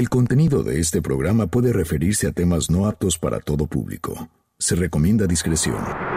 El contenido de este programa puede referirse a temas no aptos para todo público. Se recomienda discreción.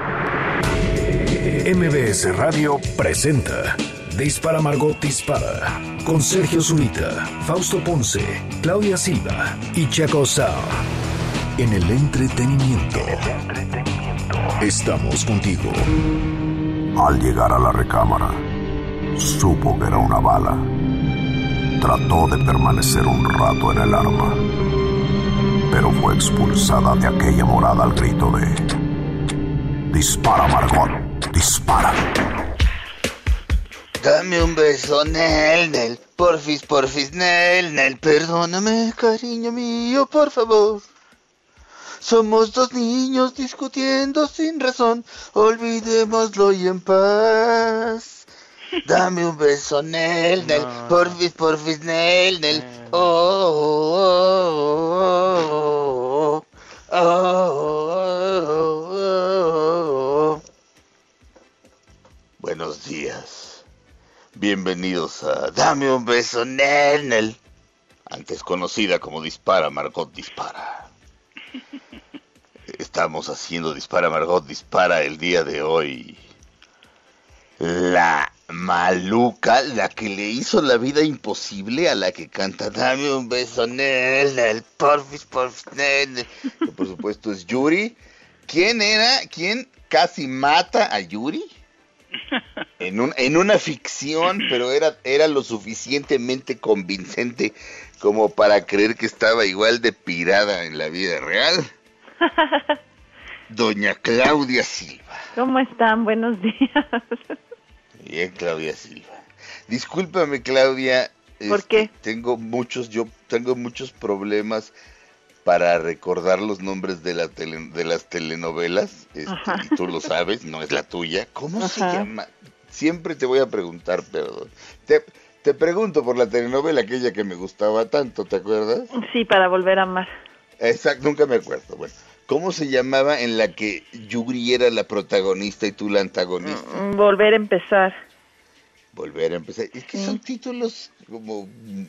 MBS Radio presenta Dispara Margot Dispara con Sergio Zurita, Fausto Ponce, Claudia Silva y Chaco Sao. En el entretenimiento. Estamos contigo. Al llegar a la recámara, supo que era una bala. Trató de permanecer un rato en el arma, pero fue expulsada de aquella morada al grito de: ¡Dispara, Margot! ¡Dispara! Dame un beso, Nel, porfis, Nel, perdóname, cariño mío, por favor. Somos dos niños discutiendo sin razón, olvidémoslo y en paz. Dame un beso, Nel, porfis, Nel, Buenos días. Bienvenidos a Dame un beso, Nel, antes conocida como Dispara, Margot Dispara. Estamos haciendo Dispara, Margot Dispara el día de hoy. La maluca, la que le hizo la vida imposible, a la que canta Dame un beso, Nel, porfis, Nel, que por supuesto es Yuri. ¿Quién casi mata a Yuri? En una ficción, pero era lo suficientemente convincente como para creer que estaba igual de pirada en la vida real. Doña Claudia Silva. ¿Cómo están? Buenos días. Bien, Claudia Silva. Discúlpame, Claudia. ¿Por qué? Tengo muchos problemas para recordar los nombres de las telenovelas. Y tú lo sabes, no es la tuya. ¿Cómo se llama? Siempre te voy a preguntar, perdón. Te pregunto por la telenovela aquella que me gustaba tanto, ¿te acuerdas? Sí, Para volver a amar. Exacto, nunca me acuerdo. Bueno, ¿cómo se llamaba en la que Yuri era la protagonista y tú la antagonista? Volver a empezar. Volver a empezar. Es que son títulos como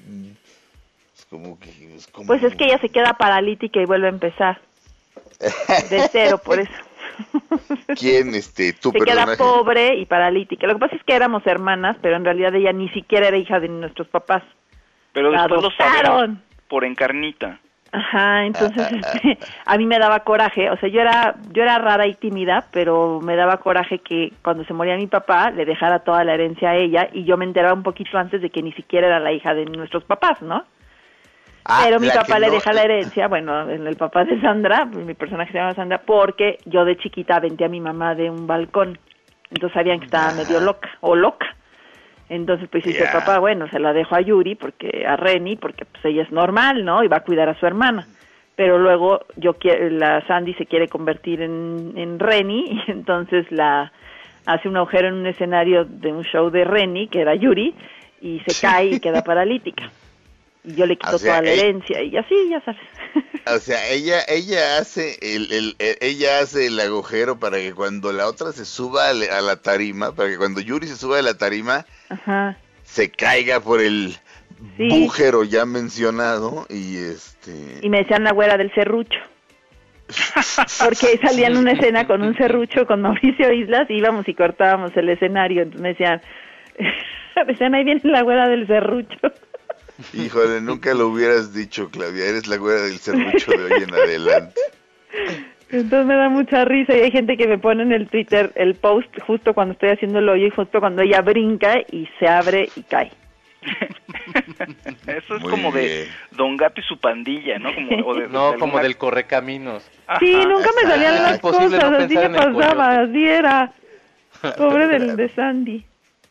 Pues es que ella se queda paralítica y vuelve a empezar. De cero, por eso. ¿Quién, tu se personaje? Queda pobre y paralítica. Lo que pasa es que éramos hermanas, pero en realidad ella ni siquiera era hija de nuestros papás. Pero después lo sabemos por Encarnita. Ajá, entonces a mí me daba coraje, o sea, yo era rara y tímida, pero me daba coraje que cuando se moría mi papá le dejara toda la herencia a ella y yo me enteraba un poquito antes de que ni siquiera era la hija de nuestros papás, ¿no? Pero mi papá le deja la herencia, bueno, el papá de Sandra, mi personaje se llama Sandra, porque yo de chiquita aventé a mi mamá de un balcón, entonces sabían que estaba medio loca. Entonces pues dice el papá, bueno, se la dejo a Yuri, a Reni, porque pues ella es normal, ¿no? Y va a cuidar a su hermana. Pero luego la Sandy se quiere convertir en Reni, y entonces hace un agujero en un escenario de un show de Reni, que era Yuri, y se cae y queda paralítica. Y yo le quito toda la herencia, y así, ya sabes. O sea, ella hace el agujero para que cuando la otra se suba a la tarima, para que cuando Yuri se suba a la tarima, se caiga por el agujero ya mencionado, y Y me decían la güera del serrucho. Porque salía en una escena con un serrucho con Mauricio Islas, y íbamos y cortábamos el escenario, entonces me decían, ahí viene la güera del serrucho. Híjole, nunca lo hubieras dicho, Claudia, eres la güera del serrucho de hoy en adelante. Entonces me da mucha risa, y hay gente que me pone en el Twitter el post justo cuando estoy haciendo el hoyo y justo cuando ella brinca y se abre y cae. Eso es Muy como bien. De Don Gato y su pandilla, ¿no? Como del Correcaminos. Sí, nunca me salían las cosas, no así me pasaba, así era. Pobre de Sandy.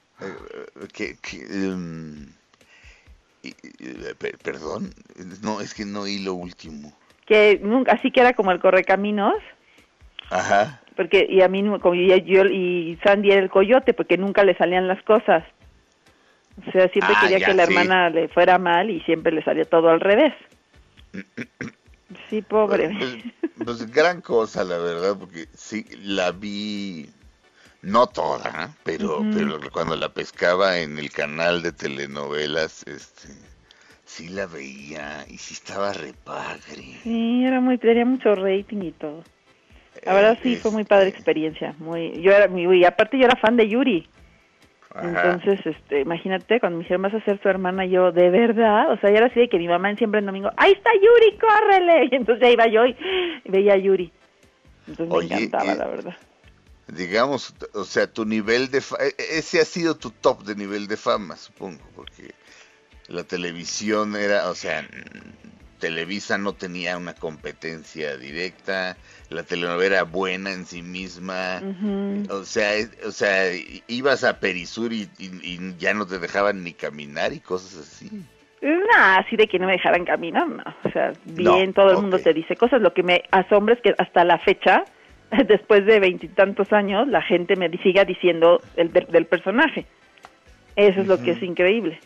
Perdón, no, es que no oí lo último. Que nunca, así que era como el Correcaminos. Ajá. Porque, y a mí, como yo y Sandy era el coyote, porque nunca le salían las cosas. O sea, siempre quería que la hermana le fuera mal y siempre le salía todo al revés. Sí, pobre. Pues gran cosa, la verdad, porque sí, la vi, no toda, pero cuando la pescaba en el canal de telenovelas, Sí la veía y sí estaba repadre. Sí, tenía mucho rating y todo. La verdad sí fue muy padre experiencia. Y aparte yo era fan de Yuri. Ajá. Entonces, imagínate, cuando me dijeron, vas a ser su hermana, yo, ¿de verdad? O sea, ya era así de que mi mamá siempre en domingo, ¡ahí está Yuri, córrele! Y entonces ya iba yo y veía a Yuri. Entonces me encantaba, la verdad. Digamos, o sea, tu nivel de ese ha sido tu top de nivel de fama, supongo, porque la televisión era, o sea, Televisa no tenía una competencia directa, la telenovela era buena en sí misma, o sea, ibas a Perisur y ya no te dejaban ni caminar y cosas así. Así de que no me dejaran caminar, no, o sea, bien, todo el mundo te dice cosas. Lo que me asombra es que hasta la fecha, después de 20 y tantos años, la gente me siga diciendo del personaje. Eso es lo que es increíble.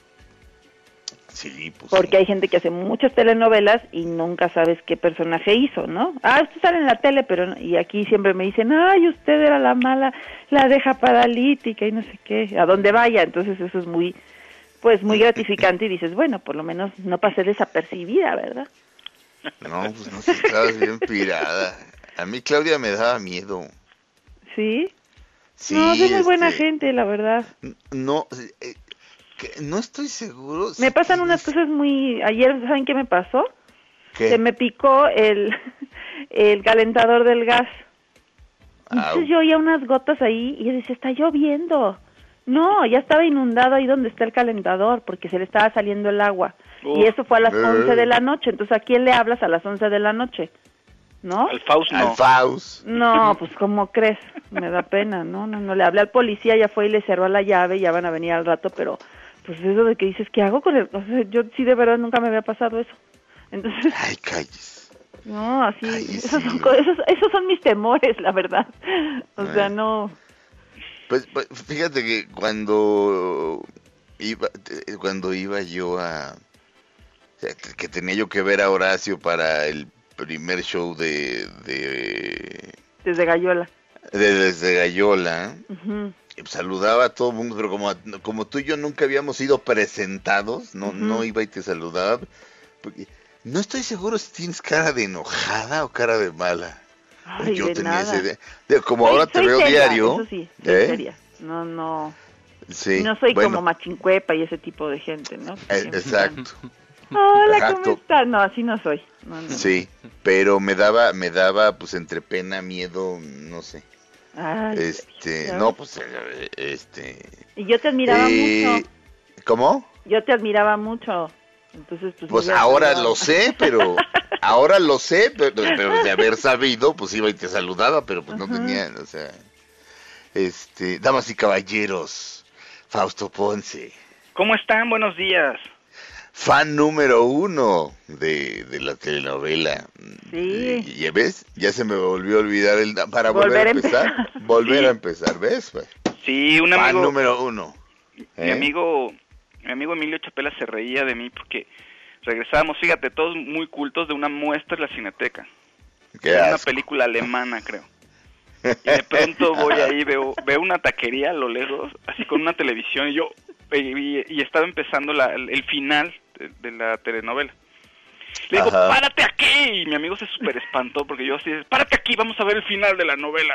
Sí, pues porque hay gente que hace muchas telenovelas y nunca sabes qué personaje hizo, ¿no? Usted sale en la tele, pero y aquí siempre me dicen, ay, usted era la mala, la deja paralítica y no sé qué, a dónde vaya. Entonces eso es muy gratificante y dices, bueno, por lo menos no pasé desapercibida, ¿verdad? No, pues no, si estabas bien pirada. A mí Claudia me daba miedo. ¿Sí? Sí, no, soy muy buena gente, la verdad. No, no estoy seguro. Me pasan unas cosas Ayer, ¿saben qué me pasó? ¿Qué? Se me picó el calentador del gas. Entonces yo oía unas gotas ahí y yo decía, está lloviendo. No, ya estaba inundado ahí donde está el calentador porque se le estaba saliendo el agua. Y eso fue a las 11 de la noche. Entonces, ¿a quién le hablas a las 11 de la noche? ¿No? Al Faust, no. Al Faust. No, pues ¿cómo crees? Me da pena, no, le hablé al policía, ya fue y le cerró la llave, ya van a venir al rato, pero pues eso de que dices, ¿qué hago con el...? O sea, yo sí de verdad nunca me había pasado eso. Entonces... Ay, calles. No, así, esos son mis temores, la verdad. O sea, no... Pues fíjate que cuando iba yo a... O sea, que tenía yo que ver a Horacio para el primer show Desde Gallola. Desde Gallola, saludaba a todo el mundo, pero como tú y yo nunca habíamos sido presentados, no iba y te saludaba. No estoy seguro si tienes cara de enojada o cara de mala. Ay, yo de tenía nada. como ahora te veo seria, diario. Eso sí, soy seria. No. Sí, no soy como Machincuepa y ese tipo de gente, ¿no? Exacto. Hola, ¿cómo estás? No, así no soy. No. Sí, pero me daba pues entre pena, miedo, no sé. Ay, no, pues Y yo te admiraba mucho. ¿Cómo? Yo te admiraba mucho. Entonces, pues ahora lo sé, pero de haber sabido, pues iba y te saludaba, pero pues no tenía, o sea, damas y caballeros, Fausto Ponce. ¿Cómo están? Buenos días. Fan número 1 de la telenovela. Sí. ¿Ya ves? Ya se me volvió a olvidar para volver a empezar. Volver a empezar, ¿ves? Sí, un fan amigo. Número 1. Mi amigo Emilio Chapela se reía de mí porque regresábamos, fíjate, todos muy cultos de una muestra en la Cineteca. Una película alemana, creo. Y de pronto voy ahí, veo una taquería a lo lejos, así con una televisión, y estaba empezando el final de la telenovela. Le digo, párate aquí, y mi amigo se súper espantó porque yo así, párate aquí, vamos a ver el final de la novela.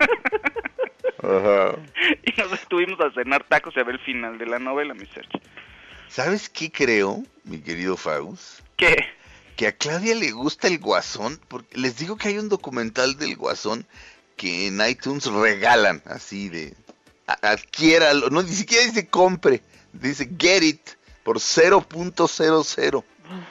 Y nos estuvimos a cenar tacos y a ver el final de la novela, mi Sergio. ¿Sabes qué creo, mi querido Faust? ¿Qué? Que a Claudia le gusta el Guasón, porque les digo que hay un documental del Guasón que en iTunes regalan, así de, adquiéralo, no, ni siquiera dice compre, dice get it, por 0.00.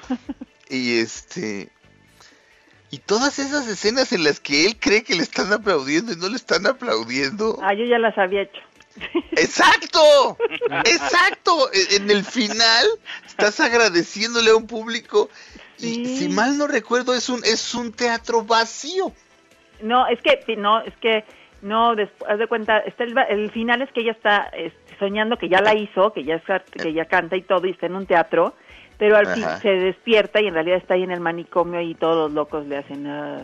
Y todas esas escenas en las que él cree que le están aplaudiendo y no le están aplaudiendo. Yo ya las había hecho. ¡Exacto! ¡Exacto! En el final estás agradeciéndole a un público y si mal no recuerdo es un teatro vacío. Haz de cuenta, el final es que ella está soñando que ya la hizo, que ya canta y todo y está en un teatro, pero al fin se despierta y en realidad está ahí en el manicomio y todos los locos le hacen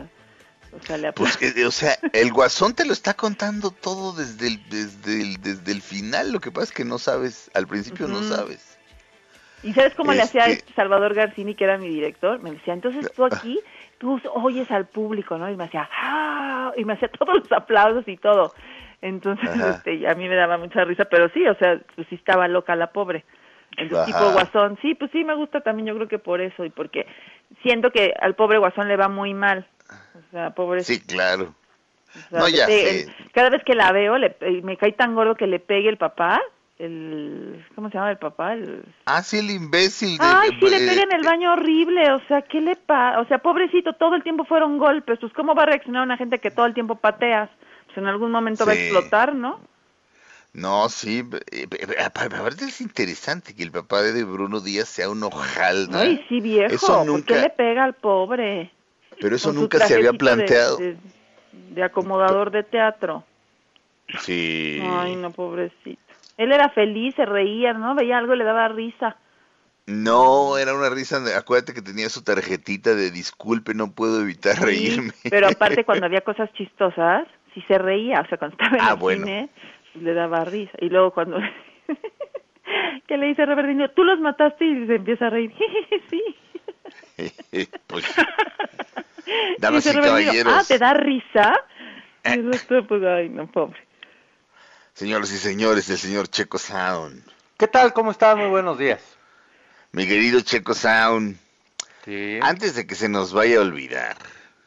el Guasón te lo está contando todo desde el final, lo que pasa es que no sabes, al principio no sabes. ¿Y sabes cómo le hacía Salvador Garcini, que era mi director? Me decía, entonces tú aquí, tú oyes al público, ¿no? Y me hacía, ¡ah! Y me hacía todos los aplausos y todo. Entonces, a mí me daba mucha risa, pero sí, o sea, pues sí estaba loca la pobre. Entonces, tipo Guasón, sí, pues sí me gusta también, yo creo que por eso, y porque siento que al pobre Guasón le va muy mal. O sea, pobre. Sí, claro. O sea, No, ya sé. Cada vez que la veo, me cae tan gordo que le pegue el papá, ¿cómo se llama el papá? Sí, el imbécil. Sí, le pega en el baño horrible, o sea, ¿qué le pasa? O sea, pobrecito, todo el tiempo fueron golpes, pues ¿cómo va a reaccionar una gente que todo el tiempo pateas? Pues en algún momento va a explotar, ¿no? No, sí, aparte es interesante que el papá de Bruno Díaz sea un hojaldra. Ay, sí, viejo, eso nunca... ¿por qué le pega al pobre? Pero eso nunca se había planteado. De acomodador de teatro. Sí. Ay, no, pobrecito. Él era feliz, se reía, ¿no? Veía algo y le daba risa. No, era una risa, acuérdate que tenía su tarjetita de disculpe, no puedo evitar reírme. Pero aparte cuando había cosas chistosas, sí se reía, o sea, cuando estaba en el cine, le daba risa. Y luego cuando... ¿Qué le dice Robertino? Tú los mataste y se empieza a reír. Sí. Pues... Damas y caballeros. ¿te da risa? Y el otro, pues, ay, no, pobre. Señoras y señores, el señor Checo Sound. ¿Qué tal? ¿Cómo están? Muy buenos días. Mi querido Checo Sound. Sí. Antes de que se nos vaya a olvidar,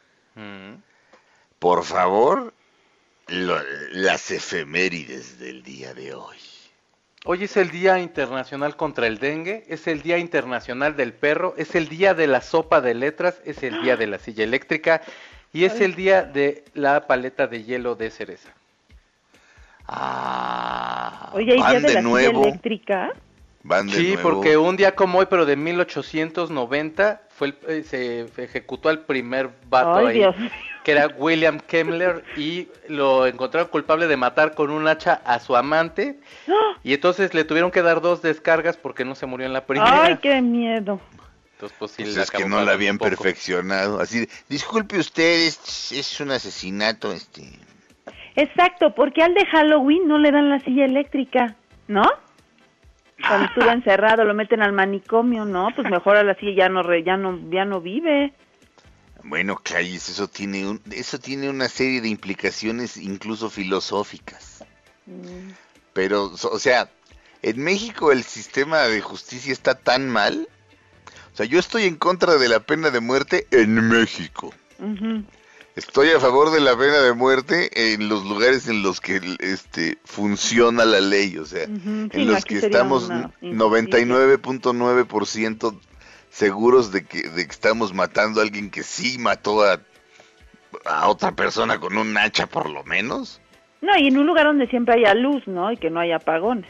por favor, las efemérides del día de hoy. Hoy es el Día Internacional contra el Dengue, es el Día Internacional del Perro, es el Día de la Sopa de Letras, es el Día de la Silla Eléctrica y es el Día de la Paleta de Hielo de Cereza. Oye, ¿hay Día de la Silla Eléctrica? Sí, porque un día como hoy, pero de 1890, se ejecutó al primer vato ahí, Dios. Que era William Kemmler, y lo encontraron culpable de matar con un hacha a su amante, y entonces le tuvieron que dar 2 descargas porque no se murió en la primera. ¡Ay, qué miedo! Entonces, pues sí, es que no la habían perfeccionado. Así, disculpe usted, es un asesinato, Exacto, porque al de Halloween no le dan la silla eléctrica, ¿no? Cuando estuvo encerrado, lo meten al manicomio, ¿no? Pues mejor a la silla ya no vive. Bueno, calles, eso tiene una serie de implicaciones incluso filosóficas. Pero, o sea, en México el sistema de justicia está tan mal. O sea, yo estoy en contra de la pena de muerte en México. Estoy a favor de la pena de muerte en los lugares en los que funciona la ley, o sea, en los que estamos 99.9% seguros de que estamos matando a alguien que sí mató a otra persona con un hacha por lo menos. No, y en un lugar donde siempre haya luz, ¿no? Y que no haya apagones.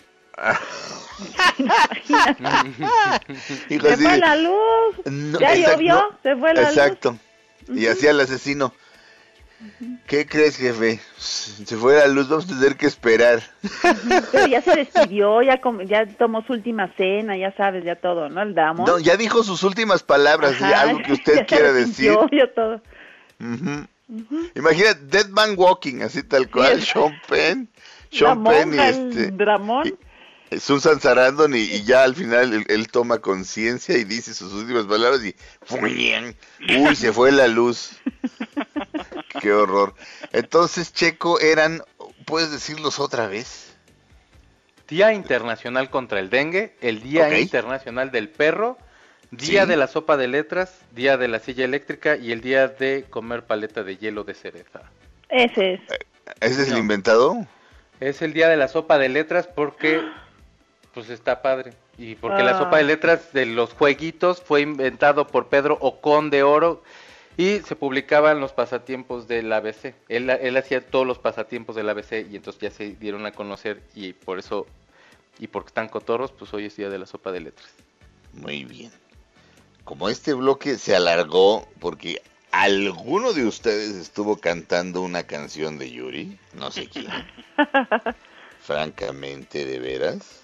Se fue la luz, ya llovió, se fue la luz. Exacto. Y hacía el asesino. ¿Qué crees, jefe? Se fue la luz, vamos a tener que esperar. Pero ya se despidió, ya tomó su última cena, ya sabes, ya todo, ¿no? El Damon. No, ya dijo sus últimas palabras, algo que usted quiera decir. Ya todo. Imagina Dead Man Walking, así tal cual, Sean Penn. Sean Penn y Dramón. Susan Sarandon y ya al final él toma conciencia y dice sus últimas palabras y uy, se fue la luz. Qué horror. Entonces, Checo, ¿puedes decirlos otra vez? Día Internacional contra el Dengue, el Día Internacional del Perro, Día de la Sopa de Letras, Día de la Silla Eléctrica y el Día de comer paleta de hielo de cereza. Ese es. ¿Ese es el inventado? Es el Día de la Sopa de Letras porque... pues está padre, y porque la sopa de letras de los jueguitos fue inventado por Pedro Ocón de Oro y se publicaban los pasatiempos del ABC. Él hacía todos los pasatiempos del ABC y entonces ya se dieron a conocer y por eso, y porque están cotorros, pues hoy es Día de la Sopa de Letras. Muy bien. Como este bloque se alargó porque alguno de ustedes estuvo cantando una canción de Yuri, no sé quién, francamente, de veras.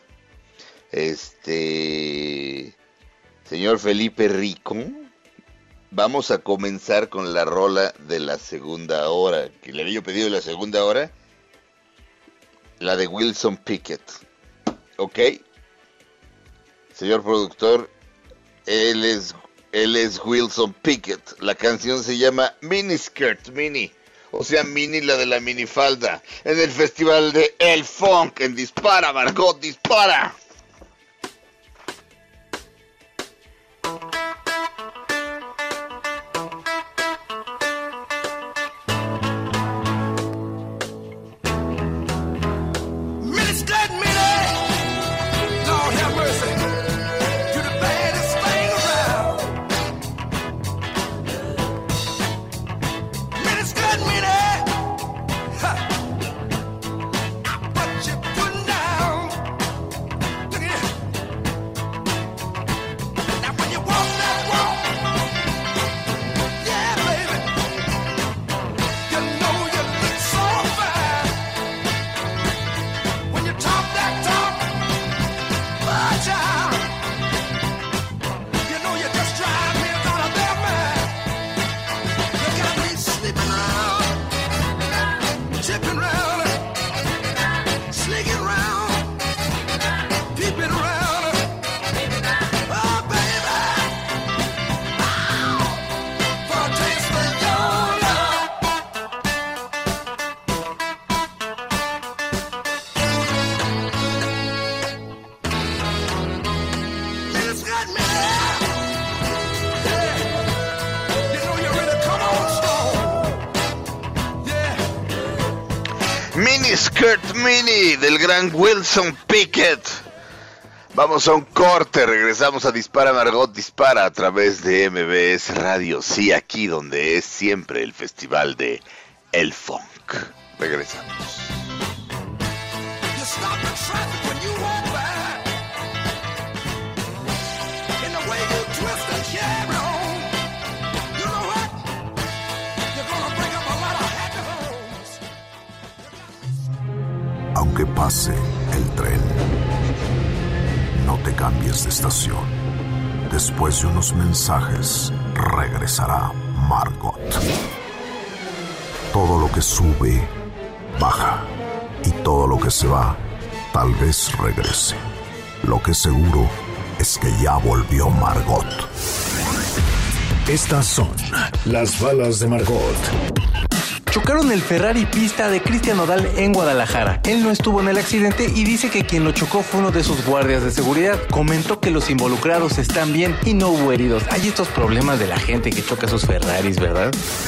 Señor Felipe Rico, vamos a comenzar con la rola de la segunda hora, que le había pedido la segunda hora, la de Wilson Pickett, ¿ok? Señor productor, él es Wilson Pickett. La canción se llama Miniskirt, Mini. O sea, Mini, la de la minifalda. En el festival de El Funk en Dispara, Margot, dispara. Miniskirt Mini del gran Wilson Pickett. Vamos a un corte, regresamos a Dispara Margot Dispara a través de MBS Radio. Sí, aquí donde es siempre el festival de El Funk. Regresamos. Aunque pase el tren, no te cambies de estación. Después de unos mensajes, regresará Margot. Todo lo que sube, baja. Y todo lo que se va, tal vez regrese. Lo que seguro es que ya volvió Margot. Estas son las balas de Margot. Chocaron el Ferrari pista de Cristian Nodal en Guadalajara. Él no estuvo en el accidente y dice que quien lo chocó fue uno de sus guardias de seguridad. Comentó que los involucrados están bien y no hubo heridos. Hay estos problemas de la gente que choca sus Ferraris, ¿verdad?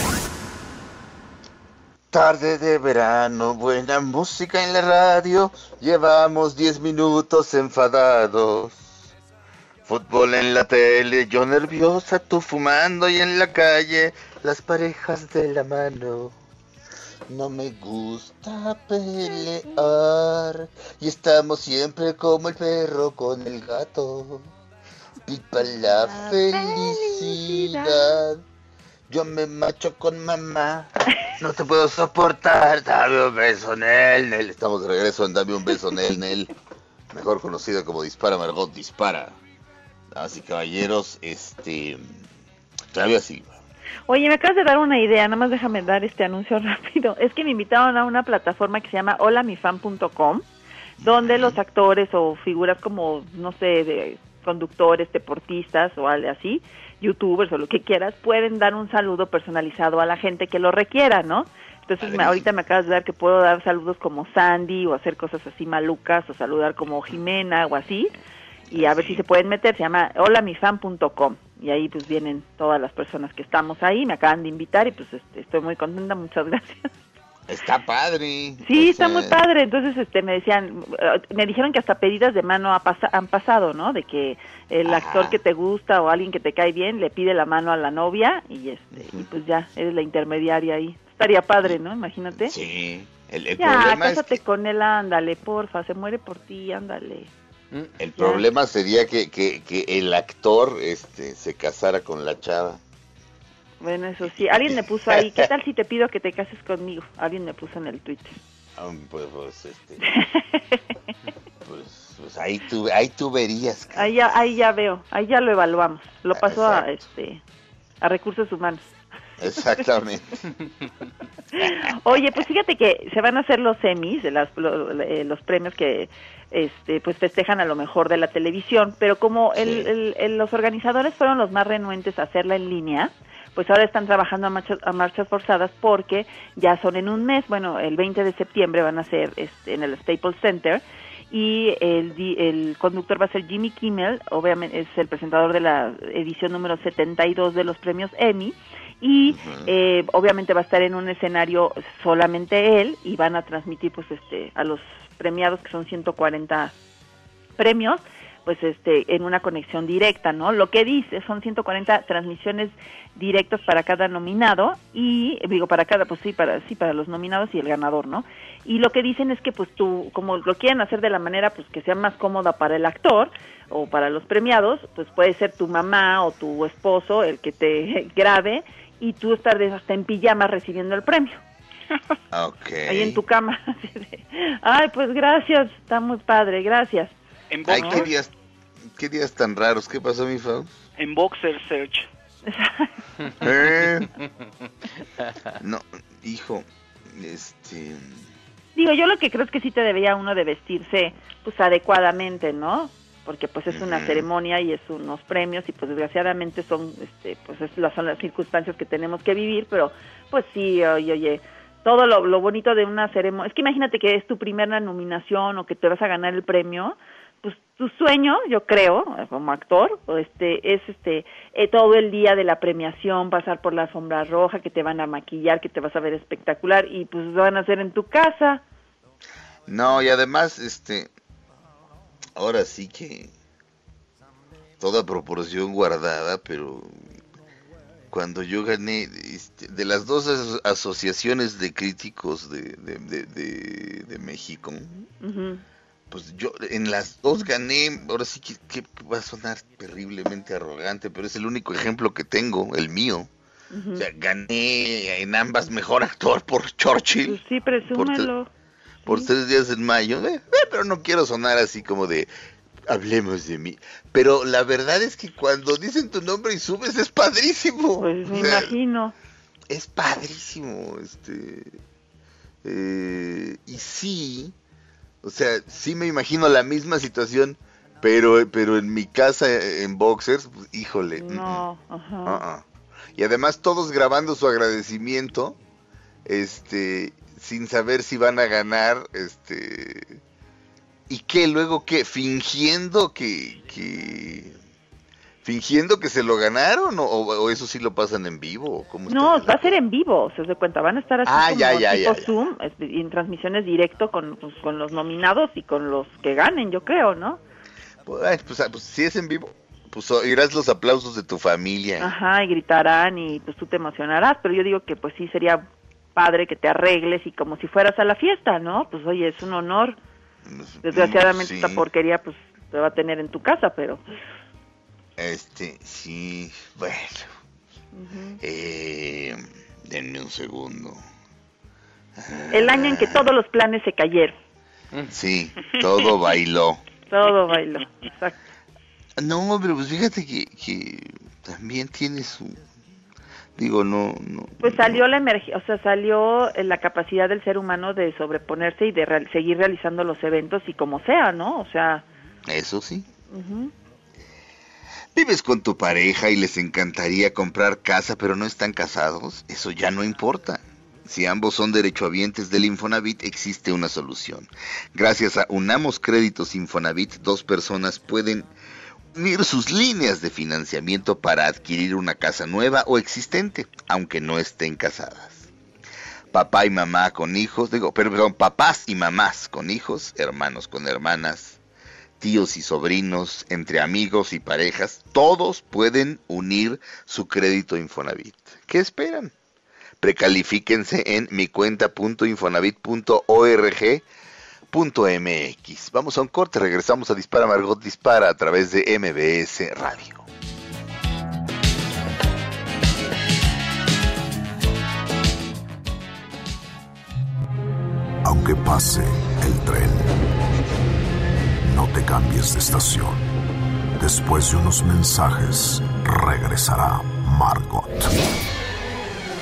Tarde de verano, buena música en la radio. Llevamos 10 minutos enfadados. Fútbol en la tele, yo nerviosa, tú fumando y en la calle las parejas de la mano. No me gusta pelear y estamos siempre como el perro con el gato. Pipa la felicidad. Yo me macho con mamá. No te puedo soportar. Dame un beso, Nel. Estamos de regreso en Dame un beso, Nel. Mejor conocido como Dispara Margot Dispara. Damas y caballeros, Claudia Silva. Oye, me acabas de dar una idea, nada más déjame dar este anuncio rápido. Es que me invitaron a una plataforma que se llama holamifan.com, donde los actores o figuras como, no sé, de conductores, deportistas o algo así, youtubers o lo que quieras, pueden dar un saludo personalizado a la gente que lo requiera, ¿no? Entonces ahorita me acabas de dar que puedo dar saludos como Sandy o hacer cosas así malucas o saludar como Jimena o así. Y a ver si se pueden meter, se llama holamifan.com y ahí pues vienen todas las personas que estamos ahí, me acaban de invitar y pues estoy muy contenta, muchas gracias. Está padre. Sí, está muy padre, entonces me dijeron que hasta pedidas de mano han pasado, ¿no? De que el actor que te gusta o alguien que te cae bien le pide la mano a la novia y y pues ya, eres la intermediaria ahí. Estaría padre, ¿no? Imagínate. Sí, el ya, problema cásate es que... con él, ándale, porfa, se muere por ti, ándale. El problema sería que el actor se casara con la chava. Bueno, eso sí. Alguien me puso ahí, ¿qué tal si te pido que te cases conmigo? Alguien me puso en el Twitter. Pues ahí tú verías. Ahí ya veo, ahí ya lo evaluamos. Lo paso a recursos humanos. Exactamente. Oye, pues fíjate que se van a hacer los Emmys, los premios que pues festejan a lo mejor de la televisión, pero como los organizadores fueron los más renuentes a hacerla en línea, pues ahora están trabajando a marchas forzadas porque ya son en un mes. Bueno, el 20 de septiembre van a ser en el Staples Center, y el conductor va a ser Jimmy Kimmel, obviamente es el presentador de la edición número 72 de los premios Emmy, y obviamente va a estar en un escenario solamente él, y van a transmitir pues a los premiados, que son 140 premios, pues en una conexión directa, ¿no? Lo que dice son 140 transmisiones directas para cada nominado, y digo para cada, pues para los nominados y el ganador, ¿no? Y lo que dicen es que pues tú, como lo quieren hacer de la manera pues que sea más cómoda para el actor o para los premiados, pues puede ser tu mamá o tu esposo el que te grabe, y tú estar hasta en pijama recibiendo el premio. Okay. Ahí en tu cama. Ay, pues gracias, está muy padre, gracias. Ay, qué días tan raros. ¿Qué pasó, mi Fau? En Boxer Search. No, hijo, Digo, yo lo que creo es que sí te debería uno de vestirse pues adecuadamente, ¿no? Porque pues es una ceremonia y es unos premios, y pues desgraciadamente son pues son las circunstancias que tenemos que vivir, pero pues sí, oye, todo lo bonito de una ceremonia, es que imagínate que es tu primera nominación o que te vas a ganar el premio. Pues tu sueño, yo creo, como actor, es todo el día de la premiación, pasar por la alfombra roja, que te van a maquillar, que te vas a ver espectacular, y pues lo van a hacer en tu casa. No, y además, ahora sí que toda proporción guardada, pero cuando yo gané de las dos asociaciones de críticos de México, pues yo en las dos gané. Ahora sí que va a sonar terriblemente arrogante, pero es el único ejemplo que tengo, el mío. O sea, gané en ambas mejor actor por Churchill. Pues sí, presúmelo. Por 3 días en mayo, pero no quiero sonar así como de hablemos de mí. Pero la verdad es que cuando dicen tu nombre y subes es padrísimo. Pues me imagino. Es padrísimo, y sí. O sea, sí me imagino la misma situación, pero en mi casa en Boxers, pues, híjole. No, ajá. Y además todos grabando su agradecimiento, sin saber si van a ganar, y que luego fingiendo que se lo ganaron, o eso sí lo pasan en vivo. ¿Cómo no, va a ser en vivo, se da cuenta, van a estar así tipo Zoom, en transmisiones directo con los nominados y con los que ganen, yo creo, ¿no? Pues si es en vivo, pues oirás los aplausos de tu familia. Ajá, y gritarán, y pues tú te emocionarás, pero yo digo que pues sí sería padre que te arregles y como si fueras a la fiesta, ¿no? Pues oye, es un honor. Desgraciadamente esta porquería pues te va a tener en tu casa, pero... sí, bueno. Denme un segundo. El año en que todos los planes se cayeron. Sí, todo bailó. Todo bailó, exacto. No, pero pues fíjate que también tiene su... Digo, no. Pues salió la emergencia, o sea, salió la capacidad del ser humano de sobreponerse y de seguir realizando los eventos y como sea, ¿no? O sea... Eso sí. Vives con tu pareja y les encantaría comprar casa, pero no están casados. Eso ya no importa. Si ambos son derechohabientes del Infonavit, existe una solución. Gracias a Unamos Créditos Infonavit, 2 personas pueden unir sus líneas de financiamiento para adquirir una casa nueva o existente, aunque no estén casadas. Papá y mamá con hijos, papás y mamás con hijos, hermanos con hermanas, tíos y sobrinos, entre amigos y parejas, todos pueden unir su crédito Infonavit. ¿Qué esperan? Precalifíquense en micuenta.infonavit.org.mx. Vamos a un corte, regresamos a Dispara Margot Dispara a través de MBS Radio. Aunque pase el tren, no te cambies de estación. Después de unos mensajes, regresará Margot.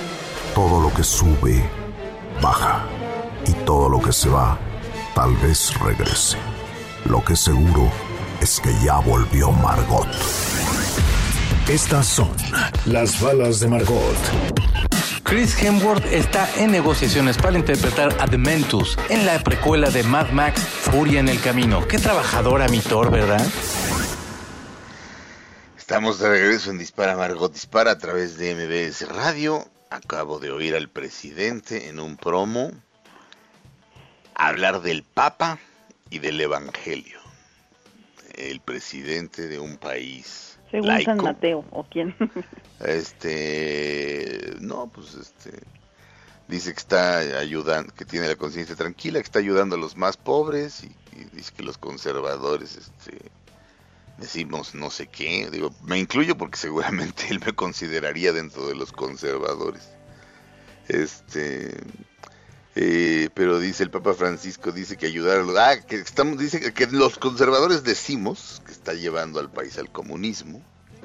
Todo lo que sube, baja. Y todo lo que se va, tal vez regrese. Lo que seguro es que ya volvió Margot. Estas son las balas de Margot. Chris Hemsworth está en negociaciones para interpretar a Dementus en la precuela de Mad Max, Furia en el Camino. Qué trabajadora mi Thor, ¿verdad? Estamos de regreso en Dispara Margot Dispara a través de MBS Radio. Acabo de oír al presidente en un promo hablar del Papa y del Evangelio. El presidente de un país según laico. San Mateo, ¿o quién? Dice que está ayudando, que tiene la conciencia tranquila, que está ayudando a los más pobres y dice que los conservadores, decimos no sé qué. Digo, me incluyo porque seguramente él me consideraría dentro de los conservadores. Pero dice el Papa Francisco, dice que ayudar a los... dice que los conservadores decimos que está llevando al país al comunismo.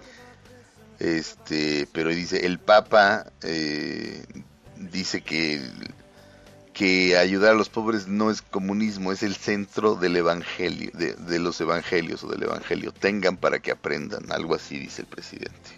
Pero dice, el Papa dice que ayudar a los pobres no es comunismo, es el centro del evangelio, de los evangelios o del evangelio. Tengan para que aprendan, algo así dice el presidente.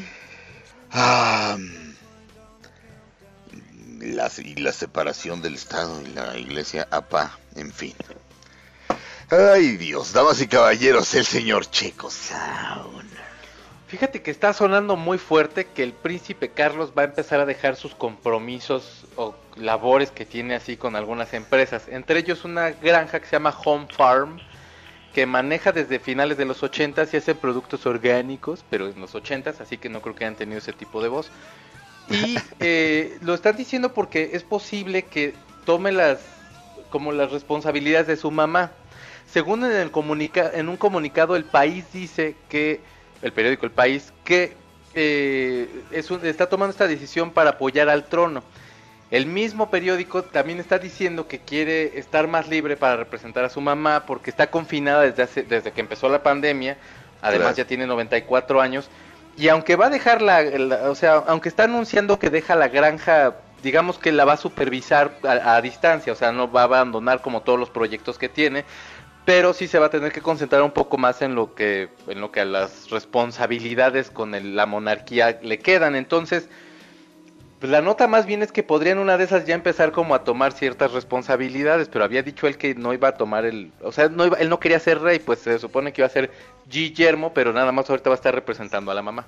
La separación del Estado y la Iglesia, en fin. Ay Dios, damas y caballeros, el señor Checo Sound. Fíjate que está sonando muy fuerte que el príncipe Carlos va a empezar a dejar sus compromisos o labores que tiene así con algunas empresas, entre ellos una granja que se llama Home Farm, que maneja desde finales de los 80s y hace productos orgánicos, pero en los 80s, así que no creo que hayan tenido ese tipo de voz. Y lo están diciendo porque es posible que tome las responsabilidades de su mamá. Según en un comunicado, El País dice que, el periódico El País, que está tomando esta decisión para apoyar al trono. El mismo periódico también está diciendo que quiere estar más libre para representar a su mamá porque está confinada desde que empezó la pandemia. Además ya tiene 94 años. Y aunque va a dejar aunque está anunciando que deja la granja, digamos que la va a supervisar a distancia, o sea, no va a abandonar como todos los proyectos que tiene, pero sí se va a tener que concentrar un poco más en lo que a las responsabilidades con la monarquía le quedan. Entonces, pues la nota más bien es que podrían una de esas ya empezar como a tomar ciertas responsabilidades, pero había dicho él que no iba a tomar él no quería ser rey, pues se supone que iba a ser Guillermo, pero nada más ahorita va a estar representando a la mamá.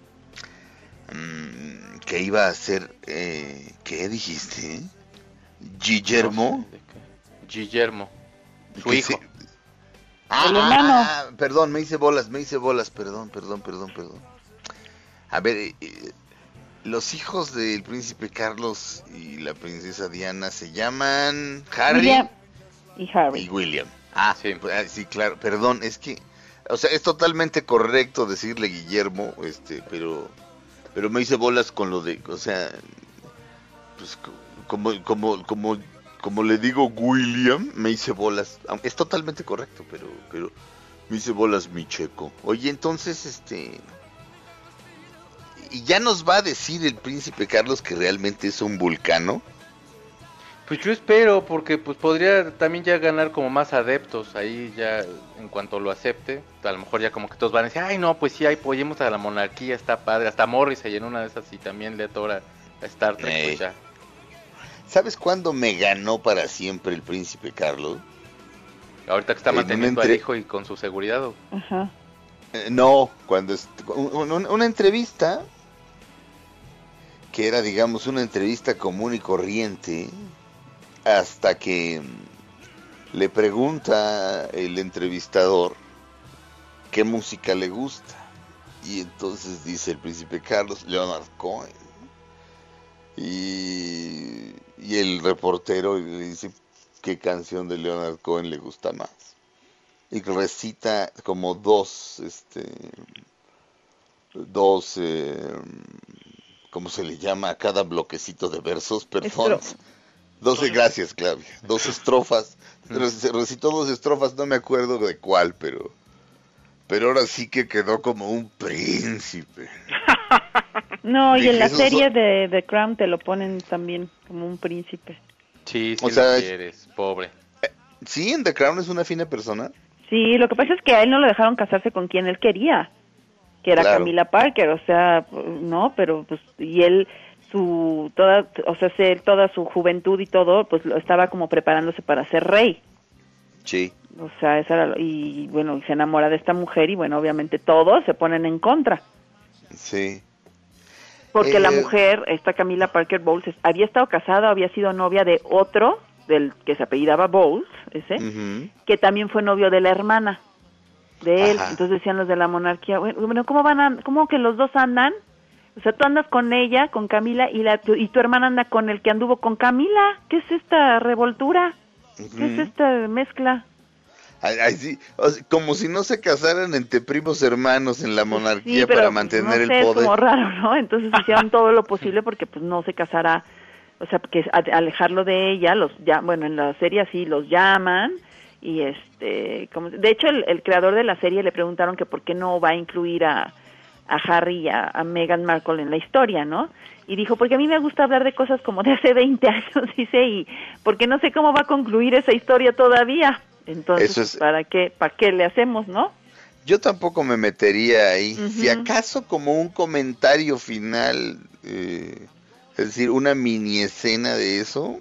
Que iba a ser, ¿qué dijiste? ¿Guillermo? No sé, Guillermo, su hijo. El hermano. Perdón, me hice bolas, perdón. A ver, los hijos del príncipe Carlos y la princesa Diana se llaman Harry William y Harry. Y William. Sí. Sí, claro, perdón, es que, o sea, es totalmente correcto decirle Guillermo, pero me hice bolas con lo de, o sea, pues como le digo William, me hice bolas, aunque es totalmente correcto, pero me hice bolas mi Checo. Oye, entonces, ¿y ya nos va a decir el príncipe Carlos que realmente es un vulcano? Pues yo espero, porque pues podría también ya ganar como más adeptos ahí ya en cuanto lo acepte. A lo mejor ya como que todos van a decir, ay no, pues sí, apoyemos a la monarquía, está padre. Hasta Morris en una de esas y también le atora a Star Trek, pues ya. ¿Sabes cuándo me ganó para siempre el príncipe Carlos? Ahorita que está manteniendo al hijo y con su seguridad. ¿O? Ajá. No, cuando una entrevista que era, digamos, una entrevista común y corriente, hasta que le pregunta el entrevistador qué música le gusta, y entonces dice el príncipe Carlos, Leonard Cohen, y el reportero le dice qué canción de Leonard Cohen le gusta más, y recita como dos ¿cómo se le llama a cada bloquecito de versos? Perdón. 12, gracias, Claudia. 2 estrofas. Recitó 2 estrofas, no me acuerdo de cuál, pero ahora sí que quedó como un príncipe. No, y en la serie de The Crown te lo ponen también como un príncipe. Sí, sí, o sea, eres pobre. ¿Sí? ¿En The Crown es una fina persona? Sí, lo que pasa es que a él no lo dejaron casarse con quien él quería, que era Camila Parker, o sea, no, pero pues, y él, toda su juventud y todo, pues estaba como preparándose para ser rey. Sí. O sea, y bueno, se enamora de esta mujer y bueno, obviamente todos se ponen en contra. Sí. Porque la mujer, esta Camila Parker Bowles, había estado casada, había sido novia de otro, del que se apellidaba Bowles, que también fue novio de la hermana de él. Entonces decían los de la monarquía, bueno, ¿cómo que los dos andan? O sea, tú andas con ella, con Camila, y tu hermana anda con el que anduvo con Camila. ¿Qué es esta revoltura? ¿Qué es esta mezcla? Ay, sí. O sea, como si no se casaran entre primos hermanos en la monarquía para mantener el poder. Es como raro, ¿no? Entonces hicieron todo lo posible porque pues no se casara, o sea, que alejarlo de ella, en la serie así los llaman y de hecho el creador de la serie le preguntaron que por qué no va a incluir a Harry y a Meghan Markle en la historia, ¿no? Y dijo, porque a mí me gusta hablar de cosas como de hace 20 años, dice, y porque no sé cómo va a concluir esa historia todavía. Entonces, ¿para qué le hacemos, no? Yo tampoco me metería ahí. Si acaso como un comentario final, es decir, una mini escena de eso,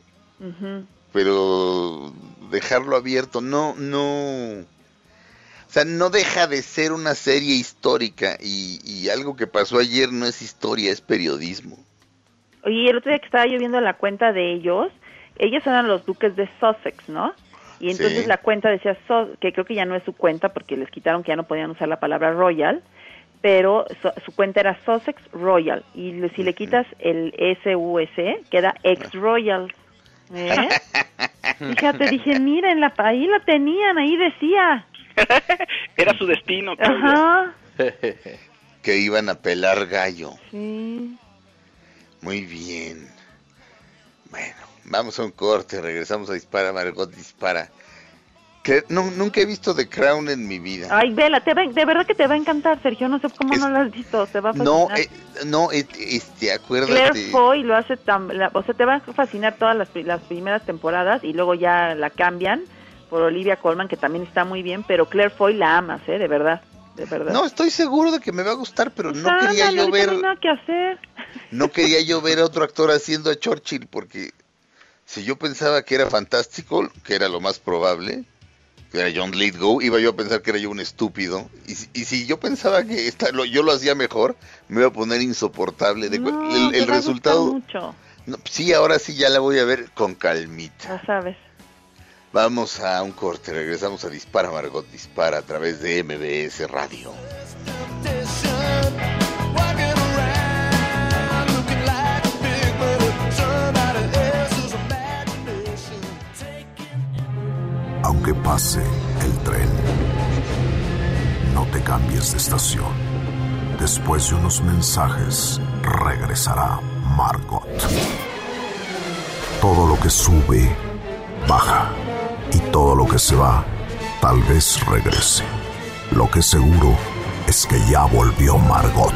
pero dejarlo abierto, no, o sea, no deja de ser una serie histórica y algo que pasó ayer no es historia, es periodismo. Oye, el otro día que estaba yo viendo la cuenta de ellos eran los duques de Sussex, ¿no? Y entonces la cuenta decía, que creo que ya no es su cuenta porque les quitaron que ya no podían usar la palabra royal, pero su cuenta era Sussex Royal. Y si le quitas el SUS, queda ex-royal. Fíjate, dije, mira, ahí la tenían, ahí decía. Era su destino. Ajá. Que iban a pelar gallo. Sí. Muy bien. Bueno, vamos a un corte, regresamos a Dispara, Margot Dispara. Nunca he visto The Crown en mi vida. Ay, vela, de verdad que te va a encantar, Sergio, no sé cómo no la has visto, te va a fascinar. Acuérdate. Claire Foy lo hace o sea, te va a fascinar todas las primeras temporadas y luego ya la cambian por Olivia Colman, que también está muy bien, pero Claire Foy la amas, de verdad. No, estoy seguro de que me va a gustar, pero no quería yo ver... No hay nada que hacer. No quería yo ver a otro actor haciendo a Churchill, porque si yo pensaba que era fantástico, que era lo más probable, que era John Lithgow, iba yo a pensar que era yo un estúpido, y si yo pensaba que yo lo hacía mejor, me iba a poner insoportable. El resultado... Mucho. No, sí, ahora sí ya la voy a ver con calmita. Ya sabes. Vamos a un corte, regresamos a Dispara, Margot Dispara a través de MBS Radio. Aunque pase el tren, no te cambies de estación. Después de unos mensajes, regresará Margot. Todo lo que sube, baja. Y todo lo que se va, tal vez regrese. Lo que seguro es que ya volvió Margot.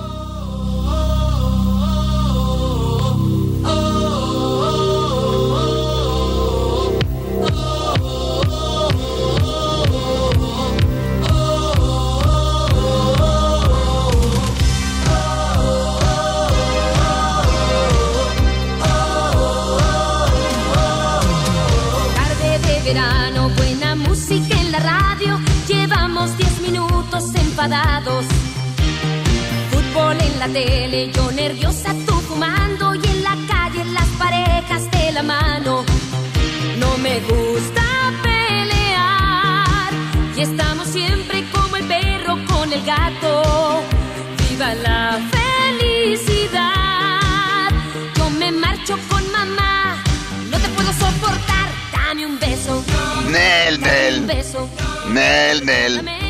Fútbol en la tele, yo nerviosa, tú fumando, y en la calle las parejas de la mano. No me gusta pelear y estamos siempre como el perro con el gato. Viva la felicidad. Yo me marcho con mamá, no te puedo soportar. Dame un beso. Nel. Un beso. Nel. Dame.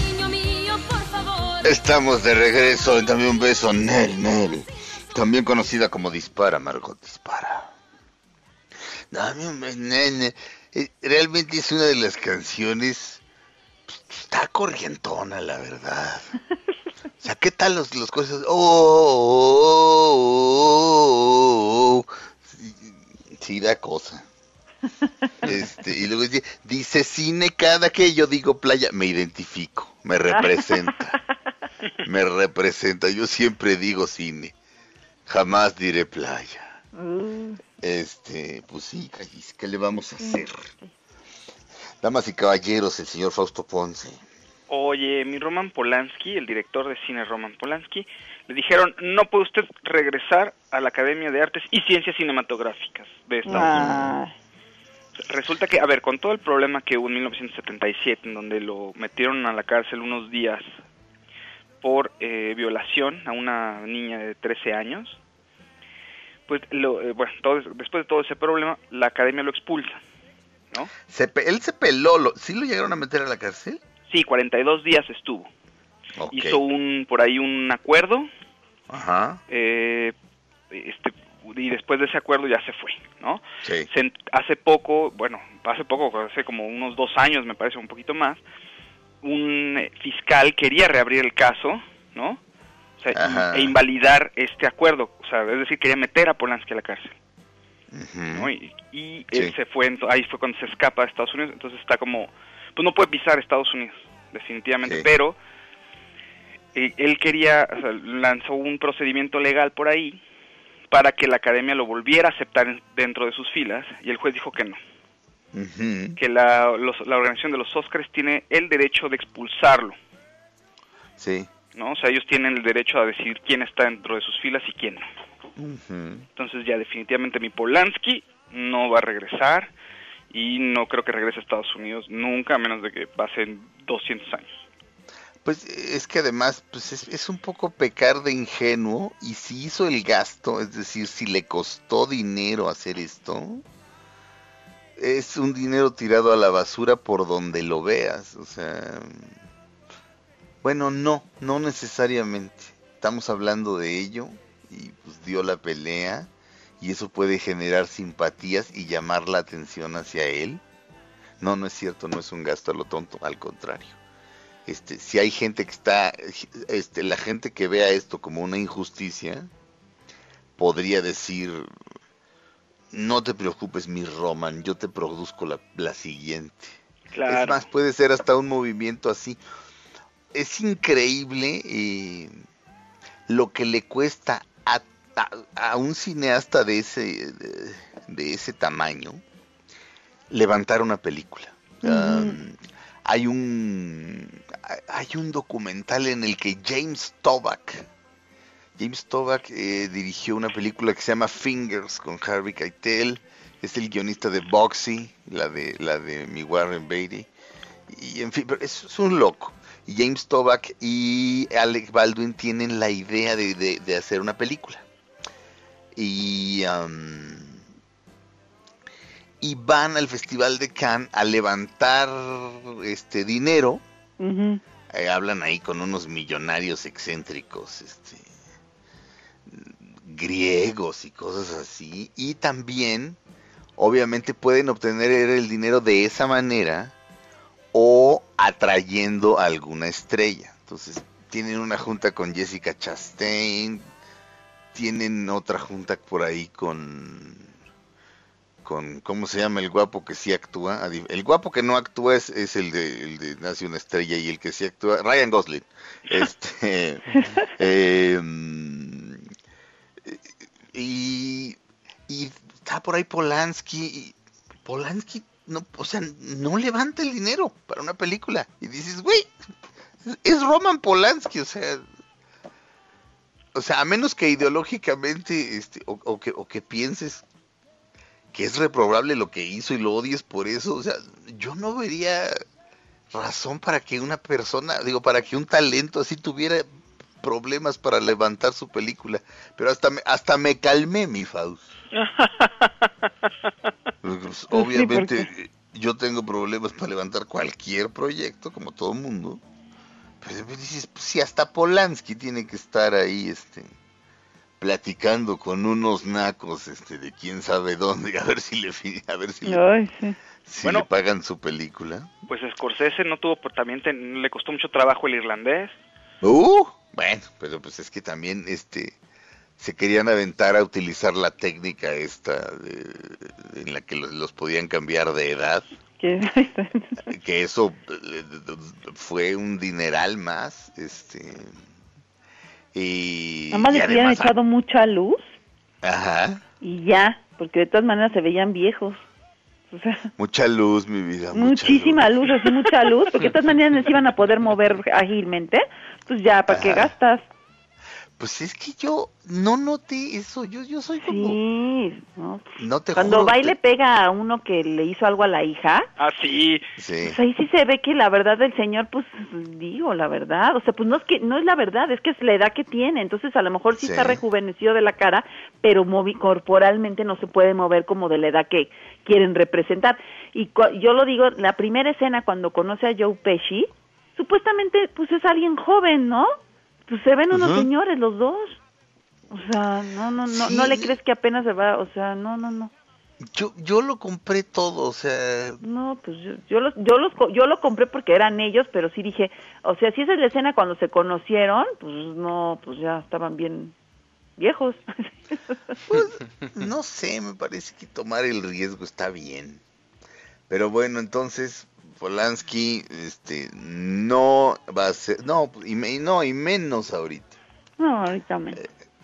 Estamos de regreso en Dame un beso, Nel. También conocida como Dispara, Margot Dispara. Dame un beso, Nel. Realmente es una de las canciones... Está corrientona, la verdad. sea, ¿qué tal los cosas? Oh. Sí, da cosa. Y luego dice cine cada que yo digo playa, me identifico, me representa. Yo siempre digo cine, jamás diré playa. Pues sí, ¿qué le vamos a hacer? Damas y caballeros, el señor Fausto Ponce. Oye, mi Roman Polanski, el director de cine Roman Polanski, le dijeron, no puede usted regresar a la Academia de Artes y Ciencias Cinematográficas de Estados Unidos. Resulta que, a ver, con todo el problema que hubo en 1977, en donde lo metieron a la cárcel unos días por violación a una niña de 13 años, pues, después de todo ese problema, la Academia lo expulsa, ¿no? Él se peló, ¿sí lo llegaron a meter a la cárcel? Sí, 42 días estuvo. Okay. Hizo por ahí un acuerdo. Ajá. Y después de ese acuerdo ya se fue, ¿no? Sí. Hace como unos 2 años, me parece, un poquito más, un fiscal quería reabrir el caso, ¿no? O sea, e invalidar este acuerdo. O sea, es decir, quería meter a Polanski a la cárcel. ¿No? Y él se fue, ahí fue cuando se escapa de Estados Unidos, entonces está como... Pues no puede pisar Estados Unidos, definitivamente, pero él quería, o sea, lanzó un procedimiento legal por ahí para que la Academia lo volviera a aceptar dentro de sus filas, y el juez dijo que no. Que la organización de los Óscares tiene el derecho de expulsarlo. Sí. ¿No? O sea, ellos tienen el derecho a decidir quién está dentro de sus filas y quién no. Entonces ya definitivamente mi Polanski no va a regresar. Y no creo que regrese a Estados Unidos nunca, a menos de que pasen 200 años. Pues es que además pues es un poco pecar de ingenuo, y si hizo el gasto, es decir, si le costó dinero hacer esto, es un dinero tirado a la basura por donde lo veas. O sea, bueno, no necesariamente. Estamos hablando de ello, y pues dio la pelea. Y eso puede generar simpatías y llamar la atención hacia él. No es cierto, no es un gasto a lo tonto, al contrario. Si hay gente que está, la gente que vea esto como una injusticia, podría decir, no te preocupes, mi Roman, yo te produzco la siguiente. Claro. Es más, puede ser hasta un movimiento así. Es increíble lo que le cuesta a un cineasta de ese tamaño levantar una película. Hay un documental en el que James Toback dirigió una película que se llama Fingers con Harvey Keitel. Es el guionista de Boxy, la de mi Warren Beatty, y en fin, pero es un loco. Y James Toback y Alec Baldwin tienen la idea de hacer una película. Y van al Festival de Cannes a levantar dinero. Hablan ahí con unos millonarios excéntricos, griegos y cosas así, y también obviamente pueden obtener el dinero de esa manera o atrayendo a alguna estrella. Entonces tienen una junta con Jessica Chastain, tienen otra junta por ahí con ¿cómo se llama el guapo que sí actúa? El guapo que no actúa es el de Nace una estrella, y el que sí actúa, Ryan Gosling. Y está por ahí Polanski no, o sea, no levanta el dinero para una película, y dices, güey, es Roman Polanski, o sea, a menos que ideológicamente o que pienses que es reprobable lo que hizo y lo odies por eso, o sea, yo no vería razón para que una persona, para que un talento así tuviera problemas para levantar su película. Pero hasta me calmé, mi Faust. Pues, obviamente yo tengo problemas para levantar cualquier proyecto, como todo mundo. Pero dices, pues, si hasta Polanski tiene que estar ahí platicando con unos nacos de quién sabe dónde, a ver si le pagan su película. Pues Scorsese no tuvo, también le costó mucho trabajo El Irlandés. Bueno, pero pues es que también se querían aventar a utilizar la técnica en la que los podían cambiar de edad. Que eso fue un dineral más, y nada más les habían echado mucha luz. Ajá. Y ya, porque de todas maneras se veían viejos. O sea, mucha luz, mi vida. Muchísima luz, así mucha luz, porque de todas maneras se iban a poder mover ágilmente. Pues ya, ¿para qué gastas? Pues es que yo no noté eso, yo soy como... Sí, no te cuando juro, va y le pega a uno que le hizo algo a la hija... Ah, sí. Pues ahí sí se ve que la verdad del señor, pues digo, la verdad, o sea, pues no es la verdad, es que es la edad que tiene, entonces a lo mejor sí está rejuvenecido de la cara, pero corporalmente no se puede mover como de la edad que quieren representar. Y yo lo digo, la primera escena cuando conoce a Joe Pesci, supuestamente pues es alguien joven, ¿no? Pues se ven unos señores los dos. O sea, no le crees que apenas se va, o sea, no. Yo lo compré todo, o sea... No, pues yo lo compré porque eran ellos, pero sí dije, o sea, si esa es la escena cuando se conocieron, pues no, pues ya estaban bien viejos. Pues, no sé, me parece que tomar el riesgo está bien. Pero bueno, entonces... Polanski, no va a ser, y menos ahorita. No, ahorita menos.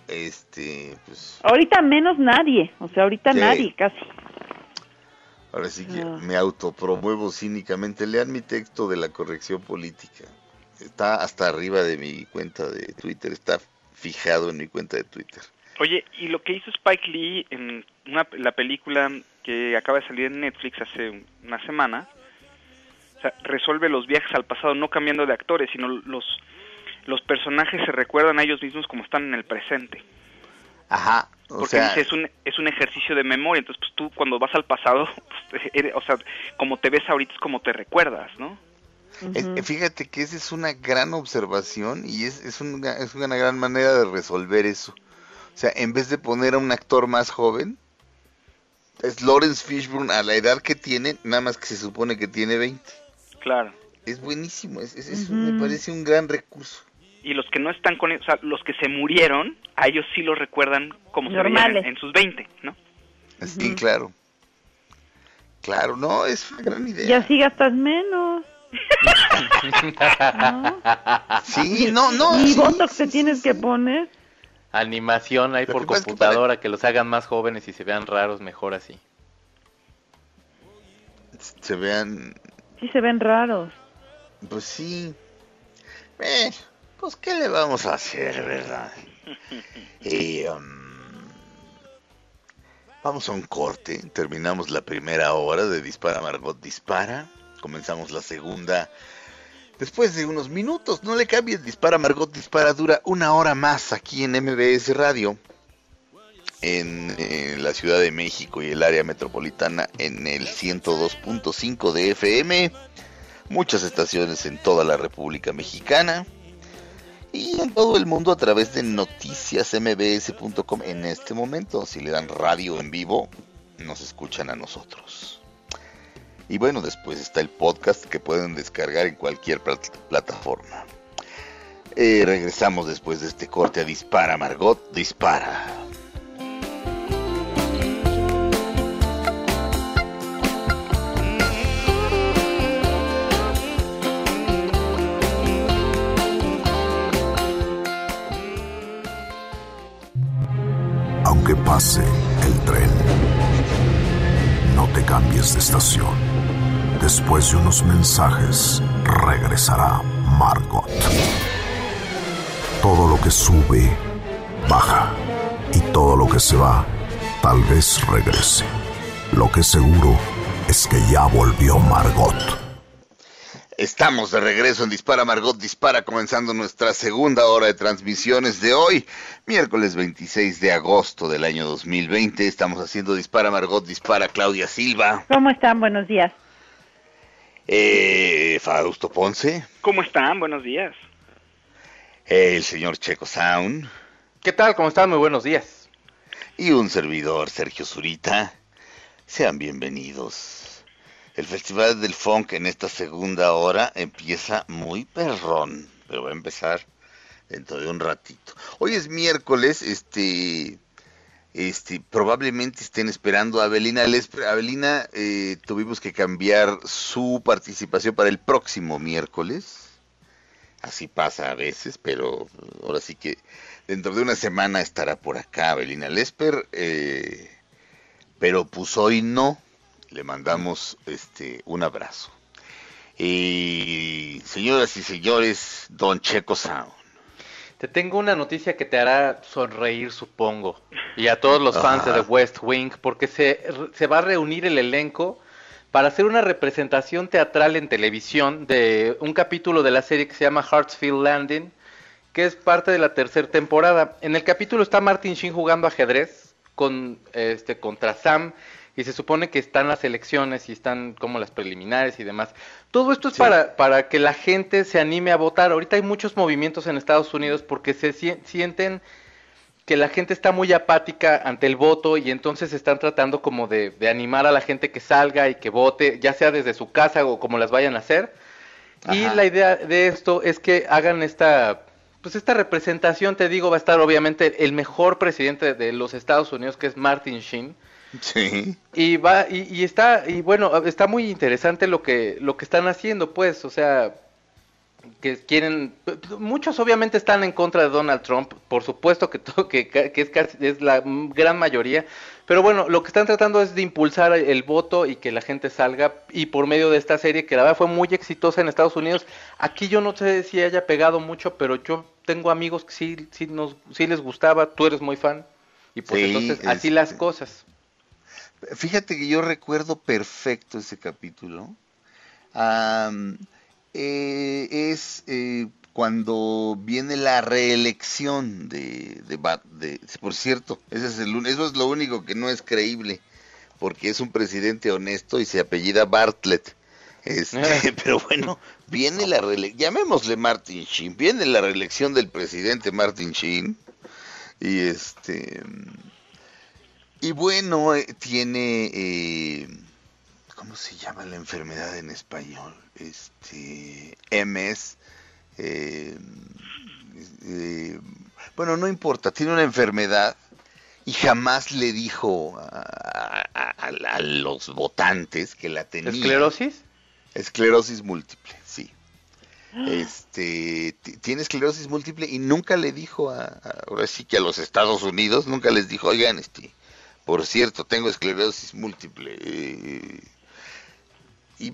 Pues. Ahorita menos nadie, o sea, ahorita nadie, casi. Ahora sí que me autopromuevo cínicamente. Lean mi texto de la corrección política. Está hasta arriba de mi cuenta de Twitter, está fijado en mi cuenta de Twitter. Oye, y lo que hizo Spike Lee en la película que acaba de salir en Netflix hace una semana, o sea, resuelve los viajes al pasado, no cambiando de actores, sino los personajes se recuerdan a ellos mismos como están en el presente. Ajá. Porque dice, es un ejercicio de memoria, entonces pues tú cuando vas al pasado, pues, o sea, como te ves ahorita es como te recuerdas, ¿no? Fíjate que esa es una gran observación y es una gran manera de resolver eso. O sea, en vez de poner a un actor más joven, es Lawrence Fishburne a la edad que tiene, nada más que se supone que tiene 20. Claro. Es buenísimo, me parece un gran recurso. Y los que no están con ellos, o sea, los que se murieron, a ellos sí los recuerdan como se veían en sus 20, ¿no? Sí, claro. Claro, no, es una gran idea. Y así gastas menos. ¿No? Sí, no. Ni botox te tienes que poner. Animación ahí por computadora, que los hagan más jóvenes y se vean raros, mejor así. Se vean... Sí, se ven raros. Pues sí. Pues ¿qué le vamos a hacer, verdad? Vamos a un corte. Terminamos la primera hora de Dispara Margot Dispara. Comenzamos la segunda después de unos minutos. No le cambies. Dispara Margot Dispara dura una hora más aquí en MBS Radio, en la Ciudad de México y el área metropolitana en el 102.5 de FM, muchas estaciones en toda la República Mexicana y en todo el mundo a través de noticiasmbs.com. En este momento, si le dan radio en vivo, nos escuchan a nosotros. Y bueno, después está el podcast que pueden descargar en cualquier plataforma. Regresamos después de este corte a Dispara Margot Dispara. Aunque pase el tren, no te cambies de estación. Después de unos mensajes, regresará Margot. Todo lo que sube, baja. Y todo lo que se va, tal vez regrese. Lo que seguro es que ya volvió Margot. Estamos de regreso en Dispara Margot Dispara, comenzando nuestra segunda hora de transmisiones de hoy, miércoles 26 de agosto del año 2020. Estamos haciendo Dispara Margot Dispara. Claudia Silva. ¿Cómo están? Buenos días. Fausto Ponce. ¿Cómo están? Buenos días. El señor Checo Sound. ¿Qué tal? ¿Cómo están? Muy buenos días. Y un servidor, Sergio Zurita. Sean bienvenidos. El Festival del Funk en esta segunda hora empieza muy perrón, pero va a empezar dentro de un ratito. Hoy es miércoles, probablemente estén esperando a Avelina Lesper. Avelina, tuvimos que cambiar su participación para el próximo miércoles. Así pasa a veces, pero ahora sí que dentro de una semana estará por acá Avelina Lesper, pero pues hoy no. Le mandamos un abrazo. Y señoras y señores, Don Checo Sound. Te tengo una noticia que te hará sonreír, supongo, y a todos los fans de The West Wing, porque se va a reunir el elenco para hacer una representación teatral en televisión de un capítulo de la serie que se llama Hartsfield Landing, que es parte de la tercera temporada. En el capítulo está Martin Sheen jugando ajedrez contra Sam, y se supone que están las elecciones y están como las preliminares y demás. Todo esto es para que la gente se anime a votar. Ahorita hay muchos movimientos en Estados Unidos porque se sienten que la gente está muy apática ante el voto y entonces están tratando como de animar a la gente que salga y que vote, ya sea desde su casa o como las vayan a hacer. Ajá. Y la idea de esto es que hagan esta representación. Te digo, va a estar obviamente el mejor presidente de los Estados Unidos, que es Martin Sheen. Sí. Y está muy interesante lo que están haciendo, pues, o sea, que quieren, muchos obviamente están en contra de Donald Trump, por supuesto que es la gran mayoría, pero bueno, lo que están tratando es de impulsar el voto y que la gente salga, y por medio de esta serie que la verdad fue muy exitosa en Estados Unidos. Aquí yo no sé si haya pegado mucho, pero yo tengo amigos que sí les gustaba. Tú eres muy fan y pues entonces así las cosas. Fíjate que yo recuerdo perfecto ese capítulo. Cuando viene la reelección de por cierto, eso es lo único que no es creíble, porque es un presidente honesto y se apellida Bartlett. Pero bueno, viene la reelección, llamémosle Martin Sheen, viene la reelección del presidente Martin Sheen y bueno, tiene ¿cómo se llama la enfermedad en español? MS. Bueno, no importa, tiene una enfermedad y jamás le dijo a los votantes que la tenía. ¿Esclerosis? Esclerosis múltiple, sí. Tiene esclerosis múltiple y nunca le dijo ahora sí que a los Estados Unidos, nunca les dijo, oigan, por cierto, tengo esclerosis múltiple. Y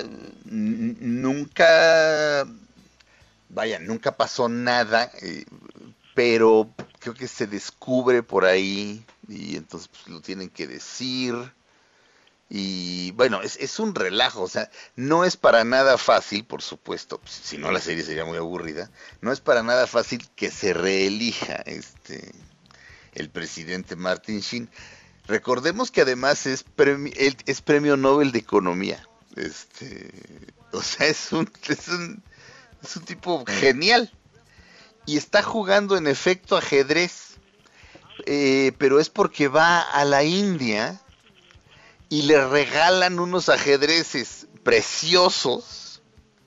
nunca pasó nada, pero creo que se descubre por ahí y entonces pues, lo tienen que decir. Y bueno, es un relajo, o sea, no es para nada fácil, por supuesto, si no la serie sería muy aburrida, no es para nada fácil que se reelija el presidente Martin Sheen. Recordemos que además es premio Nobel de Economía. O sea, es un tipo genial. Y está jugando en efecto ajedrez. Pero es porque va a la India y le regalan unos ajedrezes preciosos.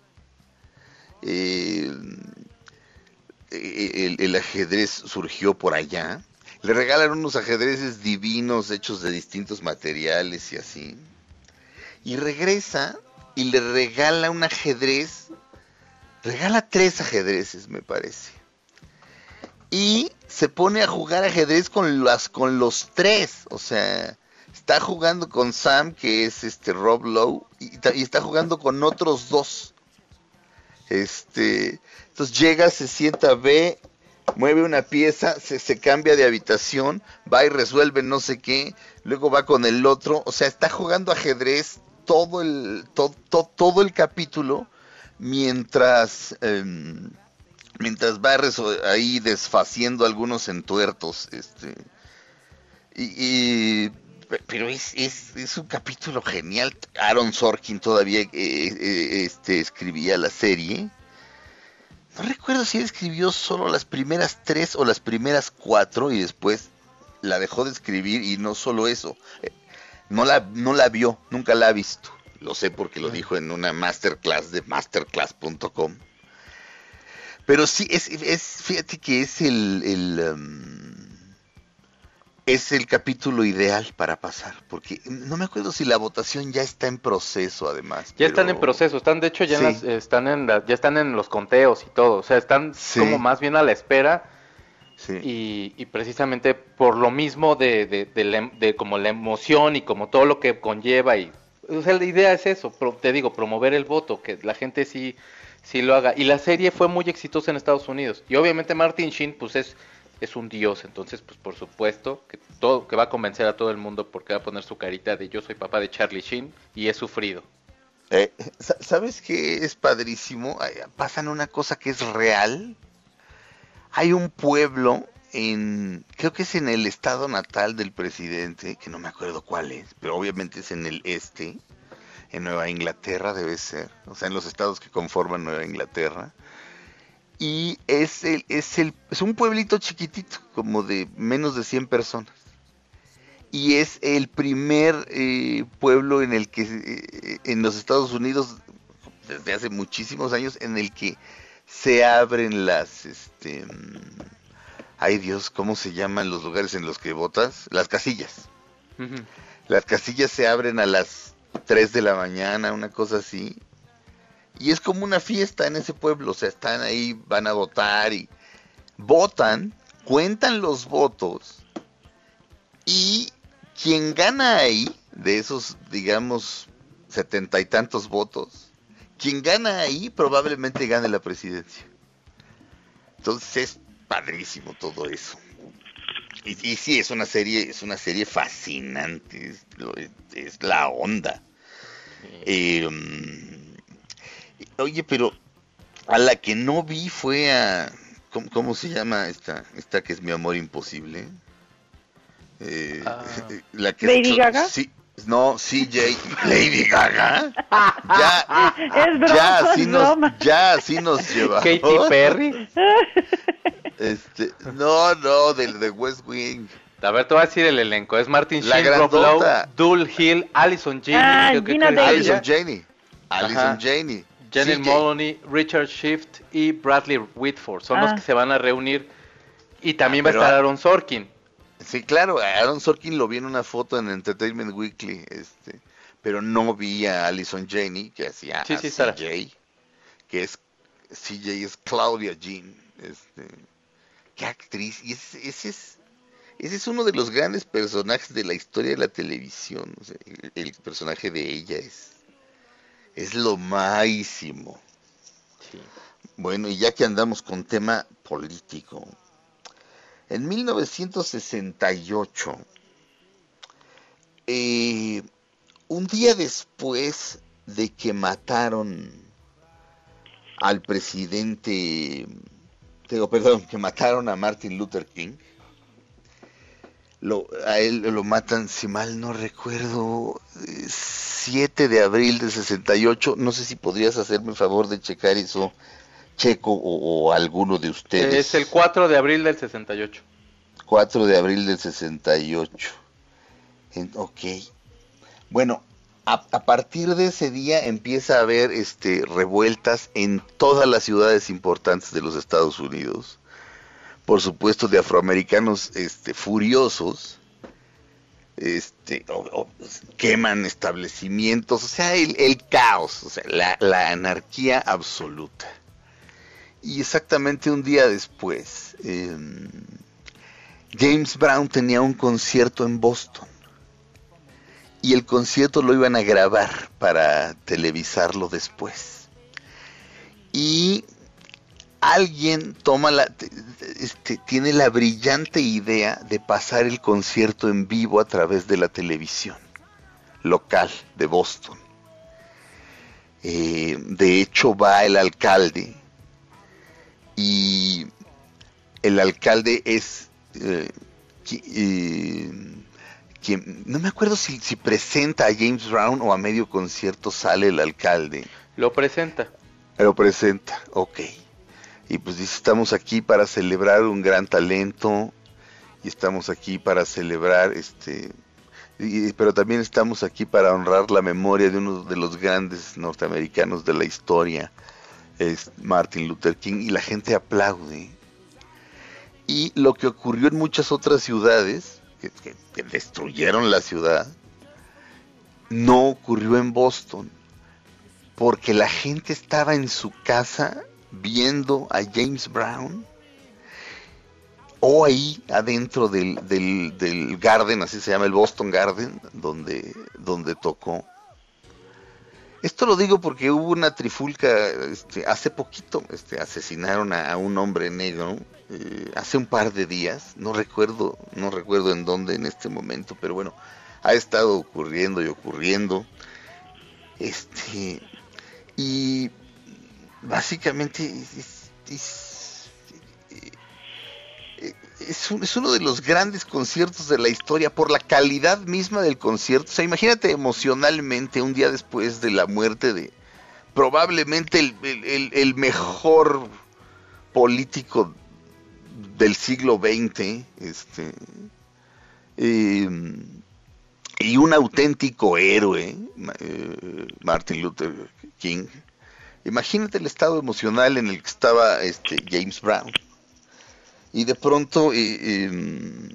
El ajedrez surgió por allá. Le regalan unos ajedrezes divinos hechos de distintos materiales y así. Y regresa y le regala un ajedrez. Regala 3 ajedrezes, me parece. Y se pone a jugar ajedrez con los 3. O sea, está jugando con Sam, que es Rob Lowe, y está jugando con otros 2. Entonces llega, se sienta, ve, mueve una pieza, se cambia de habitación, va y resuelve no sé qué, luego va con el otro. O sea, está jugando ajedrez todo el capítulo mientras va ahí desfaciendo algunos entuertos. Pero es un capítulo genial. Aaron Sorkin todavía escribía la serie. No recuerdo si él escribió solo las primeras 3 o las primeras 4 y después la dejó de escribir. Y no solo eso, no la vio, nunca la ha visto. Lo sé porque lo dijo en una masterclass de masterclass.com. Pero sí, fíjate que es es el capítulo ideal para pasar, porque no me acuerdo si la votación ya está en proceso, además. Ya están en proceso, están de hecho ya ya están en los conteos y todo, o sea, están como más bien a la espera, y precisamente por lo mismo de como la emoción y como todo lo que conlleva, y o sea, la idea es eso, te digo, promover el voto, que la gente sí lo haga, y la serie fue muy exitosa en Estados Unidos, y obviamente Martin Sheen pues es un dios, entonces pues por supuesto que va a convencer a todo el mundo, porque va a poner su carita de yo soy papá de Charlie Sheen y he sufrido. ¿Sabes qué es padrísimo? Pasan una cosa que es real. Hay un pueblo creo que es en el estado natal del presidente, que no me acuerdo cuál es, pero obviamente es en el este, en Nueva Inglaterra debe ser, o sea, en los estados que conforman Nueva Inglaterra. Y es un pueblito chiquitito, como de menos de 100 personas. Y es el primer pueblo en el que, en los Estados Unidos, desde hace muchísimos años, en el que se abren ay Dios, ¿cómo se llaman los lugares en los que votas? Las casillas. Uh-huh. Las casillas se abren a las 3 de la mañana, una cosa así. Y es como una fiesta en ese pueblo, o sea, están ahí, van a votar y votan, cuentan los votos, y quien gana ahí, de esos, digamos, 70 y tantos votos, quien gana ahí probablemente gane la presidencia. Entonces es padrísimo todo eso. Y sí, es una serie fascinante, es la onda. Oye, pero a la que no vi fue a... ¿Cómo se llama esta que es Mi Amor Imposible? La que ¿Lady Gaga? Sí, no, CJ. ¿Lady Gaga? Ya así nos lleva. ¿Katy Perry? No, del de West Wing. A ver, te voy a decir el elenco. Es Martin Sheen, Rob Lowe, Dul Hill, Allison Janney. Allison Janney. Janelle Monáe, Richard Schiff y Bradley Whitford son los que se van a reunir, y también va a estar Aaron Sorkin. Sí, claro, Aaron Sorkin lo vi en una foto en Entertainment Weekly, pero no vi a Allison Janney, que hacía CJ, que es CJ es Claudia Jean, qué actriz, y ese es uno de los grandes personajes de la historia de la televisión, o sea, el personaje de ella es lo máximo. Sí. Bueno, y ya que andamos con tema político, en 1968, un día después de que mataron al presidente, que mataron a Martin Luther King, a él lo matan, si mal no recuerdo, 7 de abril de 68, no sé si podrías hacerme el favor de checar eso, Checo, o alguno de ustedes. Es el 4 de abril del 68. 4 de abril del 68. Ok. Bueno, a partir de ese día empieza a haber revueltas en todas las ciudades importantes de los Estados Unidos. Por supuesto, de afroamericanos furiosos. Queman establecimientos, o sea, el caos, o sea, la anarquía absoluta. Y exactamente un día después, James Brown tenía un concierto en Boston, y el concierto lo iban a grabar para televisarlo después. Y alguien tiene la brillante idea de pasar el concierto en vivo a través de la televisión local de Boston. De hecho, va el alcalde, y el alcalde es quien, no me acuerdo si presenta a James Brown o a medio concierto sale el alcalde. Lo presenta, ok. Y pues dice, estamos aquí para celebrar un gran talento, y estamos aquí para celebrar pero también estamos aquí para honrar la memoria de uno de los grandes norteamericanos de la historia, es Martin Luther King, y la gente aplaude. Y lo que ocurrió en muchas otras ciudades, que destruyeron la ciudad, no ocurrió en Boston, porque la gente estaba en su casa viendo a James Brown, o ahí adentro del Garden, así se llama, el Boston Garden, donde tocó. Esto lo digo porque hubo una trifulca, hace poquito, asesinaron a un hombre negro, hace un par de días, no recuerdo en dónde en este momento, pero bueno, ha estado ocurriendo y ocurriendo, y básicamente es uno de los grandes conciertos de la historia por la calidad misma del concierto. O sea, imagínate emocionalmente un día después de la muerte de probablemente el mejor político del siglo XX, y un auténtico héroe, Martin Luther King. Imagínate el estado emocional en el que estaba James Brown. Y de pronto el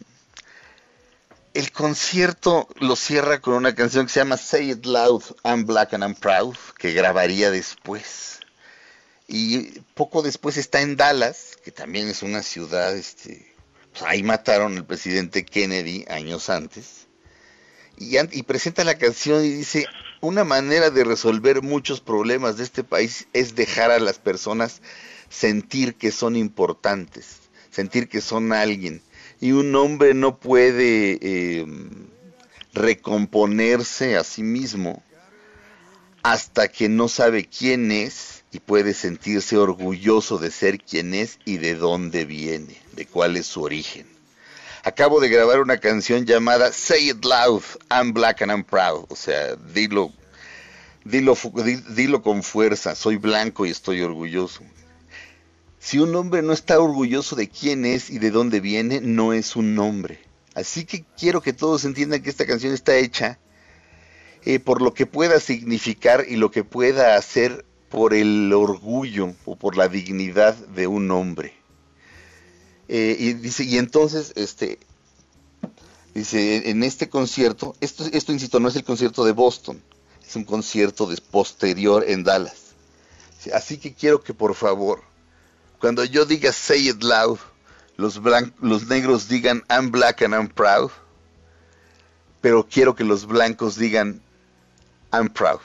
concierto lo cierra con una canción que se llama Say It Loud, I'm Black and I'm Proud, que grabaría después. Y poco después está en Dallas, que también es una ciudad, pues ahí mataron al presidente Kennedy años antes. Y presenta la canción y dice: una manera de resolver muchos problemas de este país es dejar a las personas sentir que son importantes, sentir que son alguien, y un hombre no puede recomponerse a sí mismo hasta que no sabe quién es y puede sentirse orgulloso de ser quien es y de dónde viene, de cuál es su origen. Acabo de grabar una canción llamada Say It Loud, I'm Black and I'm Proud, o sea, dilo con fuerza, soy blanco y estoy orgulloso. Si un hombre no está orgulloso de quién es y de dónde viene, no es un hombre. Así que quiero que todos entiendan que esta canción está hecha por lo que pueda significar y lo que pueda hacer por el orgullo o por la dignidad de un hombre. Y dice, y entonces, dice, en este concierto, esto insisto, no es el concierto de Boston, es un concierto posterior en Dallas. Así que quiero que por favor, cuando yo diga Say It Loud, los negros digan I'm Black and I'm Proud, pero quiero que los blancos digan I'm Proud.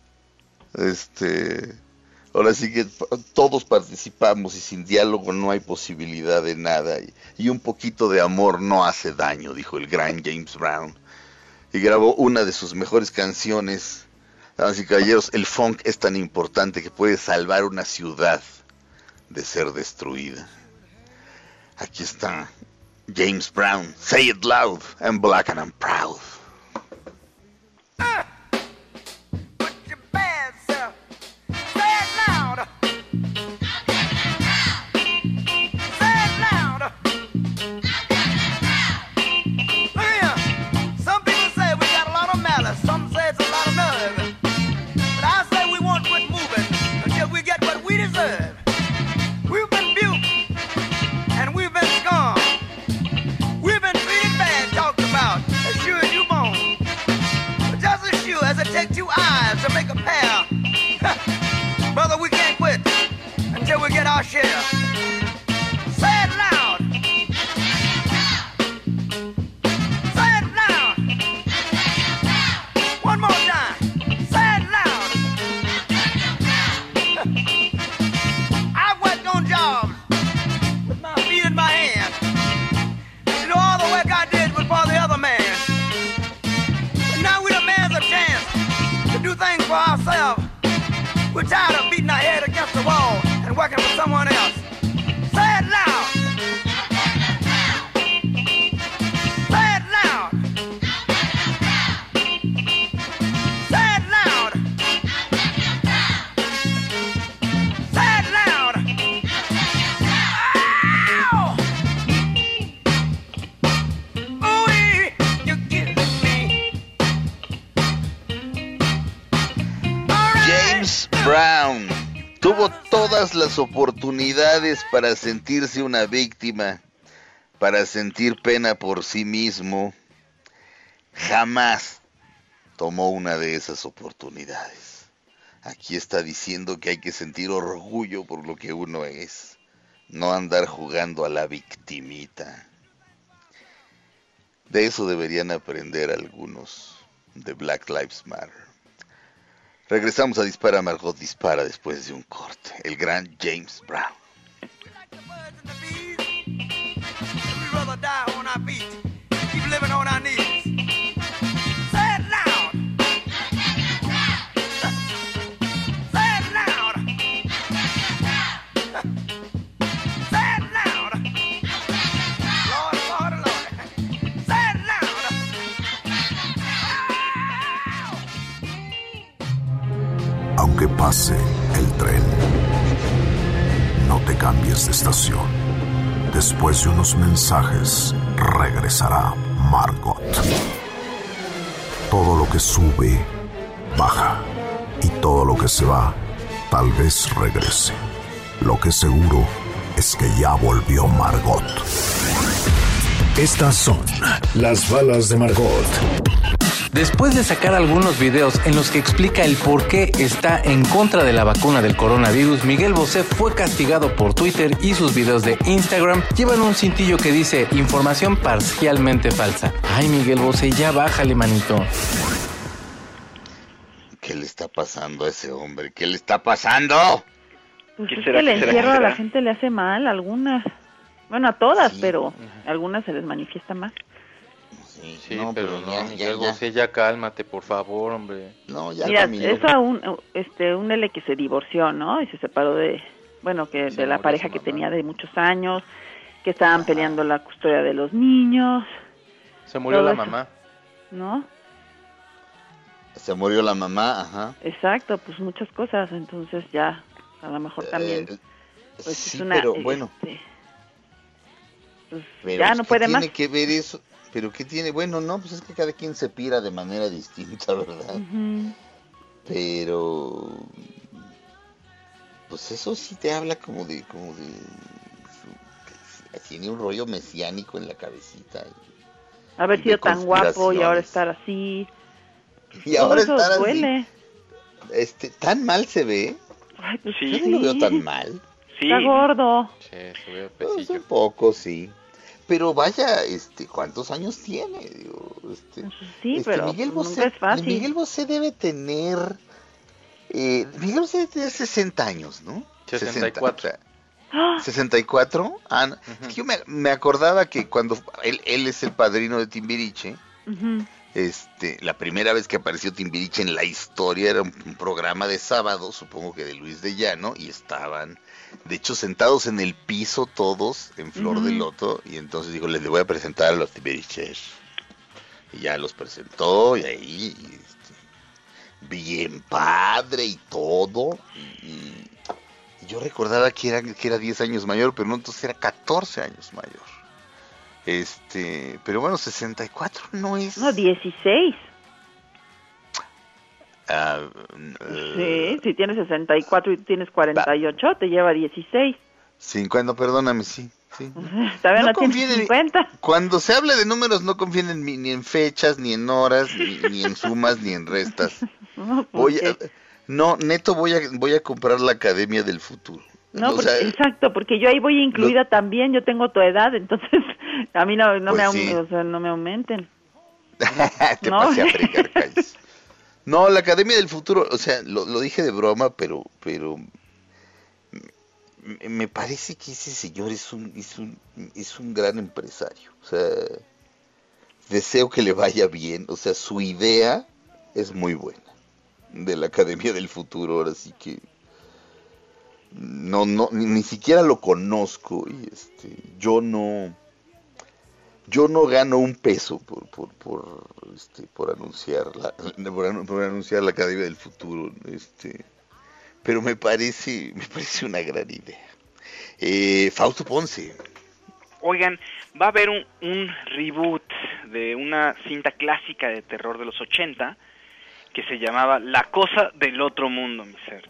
Ahora sí que todos participamos y sin diálogo no hay posibilidad de nada, y un poquito de amor no hace daño, dijo el gran James Brown, y grabó una de sus mejores canciones. Damas y caballeros, el funk es tan importante que puede salvar una ciudad de ser destruida. Aquí está James Brown, Say It Loud, I'm Black and I'm Proud. Take two eyes to make a pair. Brother, we can't quit until we get our share. Say it loud. Say it loud. One more time. Say it loud. I've worked on jobs with my feet in my hands. You know, all the work I did was for the other man. But now we done man's a chance to do things for ourselves. We're tired of beating our head against the wall and working for someone else. Say it loud. Say it loud. Say it loud. Say it loud. Ow! Ooh-wee, you're killing me. James Brown tuvo tuvo todas las oportunidades para sentirse una víctima, para sentir pena por sí mismo, jamás tomó una de esas oportunidades. Aquí está diciendo que hay que sentir orgullo por lo que uno es, no andar jugando a la victimita. De eso deberían aprender algunos de Black Lives Matter. Regresamos a Dispara, Margot Dispara después de un corte. El gran James Brown. Aunque pase el tren, no te cambies de estación. Después de unos mensajes, regresará Margot. Todo lo que sube, baja. Y todo lo que se va, tal vez regrese. Lo que seguro es que ya volvió Margot. Estas son las balas de Margot. Después de sacar algunos videos en los que explica el por qué está en contra de la vacuna del coronavirus, Miguel Bosé fue castigado por Twitter y sus videos de Instagram llevan un cintillo que dice información parcialmente falsa. Ay, Miguel Bosé, ya bájale, manito. ¿Qué le está pasando a ese hombre? ¿Qué le está pasando? Pues es que el encierro a la gente le hace mal, algunas. Bueno, a todas, sí, pero a algunas se les manifiesta más. Sí, no, pero no, Miguel Bosé, ya cálmate, por favor, hombre. No, ya. Mira, eso a un L que se divorció, ¿no? Y se separó de la pareja que tenía de muchos años, que estaban peleando la custodia de los niños. Se murió la mamá. ¿No? Se murió la mamá, ajá. Exacto, pues muchas cosas, entonces ya, a lo mejor también, pues sí, es una... pero bueno. Pues pero ya no puede más. Tiene que ver eso. Pero ¿qué tiene? Bueno, no, pues es que cada quien se pira de manera distinta, ¿verdad? Uh-huh. Pero pues eso sí te habla como de tiene un rollo mesiánico en la cabecita. Haber sido tan guapo y ahora estar así. Y ahora estar duele. Así. ¿Tan mal se ve? Ay, pues sí. Yo no lo veo tan mal. Sí. Está gordo. Sí, se ve pues un poco, sí. Pero vaya, ¿cuántos años tiene? Digo, sí, pero Miguel Bosé, nunca es fácil. Miguel Bosé debe tener 60 años, ¿no? 64. 64. Ah, no. Uh-huh. Es que yo me acordaba que cuando él es el padrino de Timbiriche, uh-huh. La primera vez que apareció Timbiriche en la historia era un programa de sábado, supongo que de Luis de Llano, y estaban, de hecho, sentados en el piso todos en flor de loto, y entonces dijo, les voy a presentar a los Timbiriches. Y ya los presentó, y ahí, bien padre y todo, y yo recordaba que era 10 años mayor, pero no, entonces era 14 años mayor. Pero bueno, 64 no es... No, 16. Sí, si tienes 64 y tienes 48, te lleva 16. 50, perdóname, sí. Todavía no tienes 50. Cuando se habla de números no confíen ni en fechas, ni en horas, ni en sumas, ni en restas. Neto voy a comprar la Academia del Futuro. No, exacto, porque yo ahí voy incluida también, yo tengo tu edad, entonces a mí no me aumenten. Te pasé a fregar, calles. No, la Academia del Futuro, o sea, lo dije de broma, pero me parece que ese señor es un gran empresario. O sea, deseo que le vaya bien, o sea, su idea es muy buena de la Academia del Futuro, ahora sí que no ni siquiera lo conozco y yo no gano un peso por anunciar la Academia del Futuro, pero me parece una gran idea. Fausto Ponce. Oigan, va a haber un reboot de una cinta clásica de terror de los 80 que se llamaba La cosa del otro mundo, mi Serge.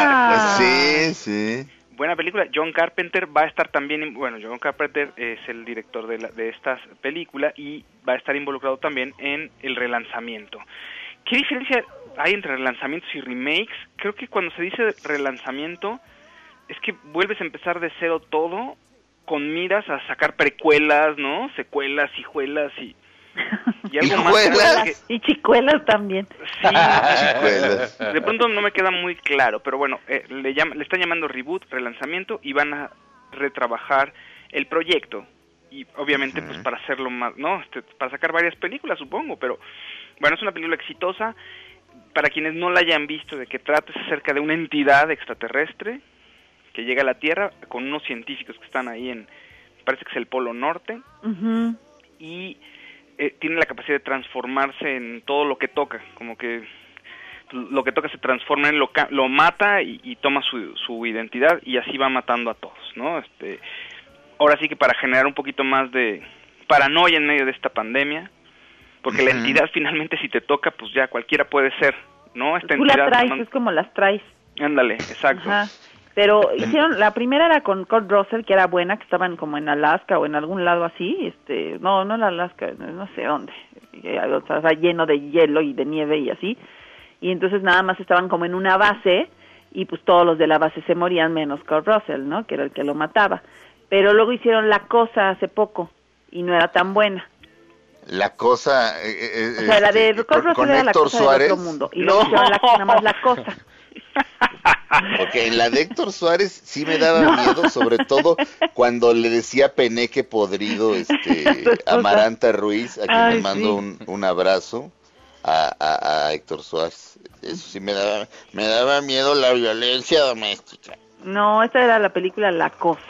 Sí. Buena película. John Carpenter va a estar también, John Carpenter es el director de esta película y va a estar involucrado también en el relanzamiento. ¿Qué diferencia hay entre relanzamientos y remakes? Creo que cuando se dice relanzamiento es que vuelves a empezar de cero todo con miras a sacar precuelas, ¿no? Secuelas, hijuelas y algo más. Y chicuelas también. Sí, chicuelas. De pronto no me queda muy claro, pero bueno, le están llamando reboot, relanzamiento, y van a retrabajar el proyecto. Y obviamente, pues para hacerlo más, ¿no? Para sacar varias películas, supongo, pero bueno, es una película exitosa. Para quienes no la hayan visto, de qué trata, es acerca de una entidad extraterrestre que llega a la Tierra con unos científicos que están ahí parece que es el Polo Norte, y tiene la capacidad de transformarse en todo lo que toca, como que lo que toca se transforma en lo mata y toma su identidad, y así va matando a todos, ¿no? Ahora sí que para generar un poquito más de paranoia en medio de esta pandemia, porque la entidad finalmente si te toca, pues ya cualquiera puede ser, ¿no? Esta Tú entidad la traes, es como las traes. Ándale, exacto. Ajá. Pero la primera era con Kurt Russell, que era buena, que estaban como en Alaska o en algún lado así, no en Alaska, no sé dónde, o sea, lleno de hielo y de nieve y así, y entonces nada más estaban como en una base, y pues todos los de la base se morían, menos Kurt Russell, ¿no? Que era el que lo mataba. Pero luego hicieron La Cosa hace poco, y no era tan buena. La Cosa... o sea, la de Kurt Russell era La Cosa Suárez. Del otro mundo, y luego hicieron nada más La Cosa. Ok, la de Héctor Suárez sí me daba miedo, sobre todo cuando le decía peneque podrido a Amaranta Ruiz, a quien le mando un abrazo, a Héctor Suárez. Eso sí me daba miedo, la violencia doméstica. No, esta era la película La Cosa.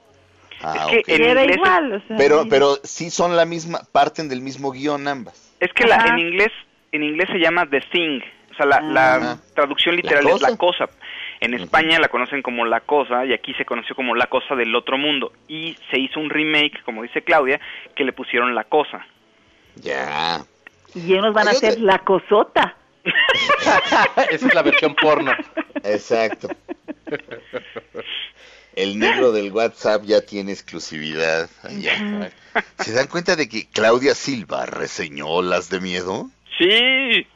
Es que era igual, o sea, pero sí son la misma, parten del mismo guión ambas. Es que en inglés se llama The Thing, o sea, la traducción literal es La Cosa. En España la conocen como La Cosa, y aquí se conoció como La Cosa del Otro Mundo, y se hizo un remake, como dice Claudia, que le pusieron La Cosa. Ya. Y ellos van a hacer La Cosota. Esa es la versión porno. Exacto. El negro del WhatsApp ya tiene exclusividad allá. ¿Se dan cuenta de que Claudia Silva reseñó Las de Miedo? Sí.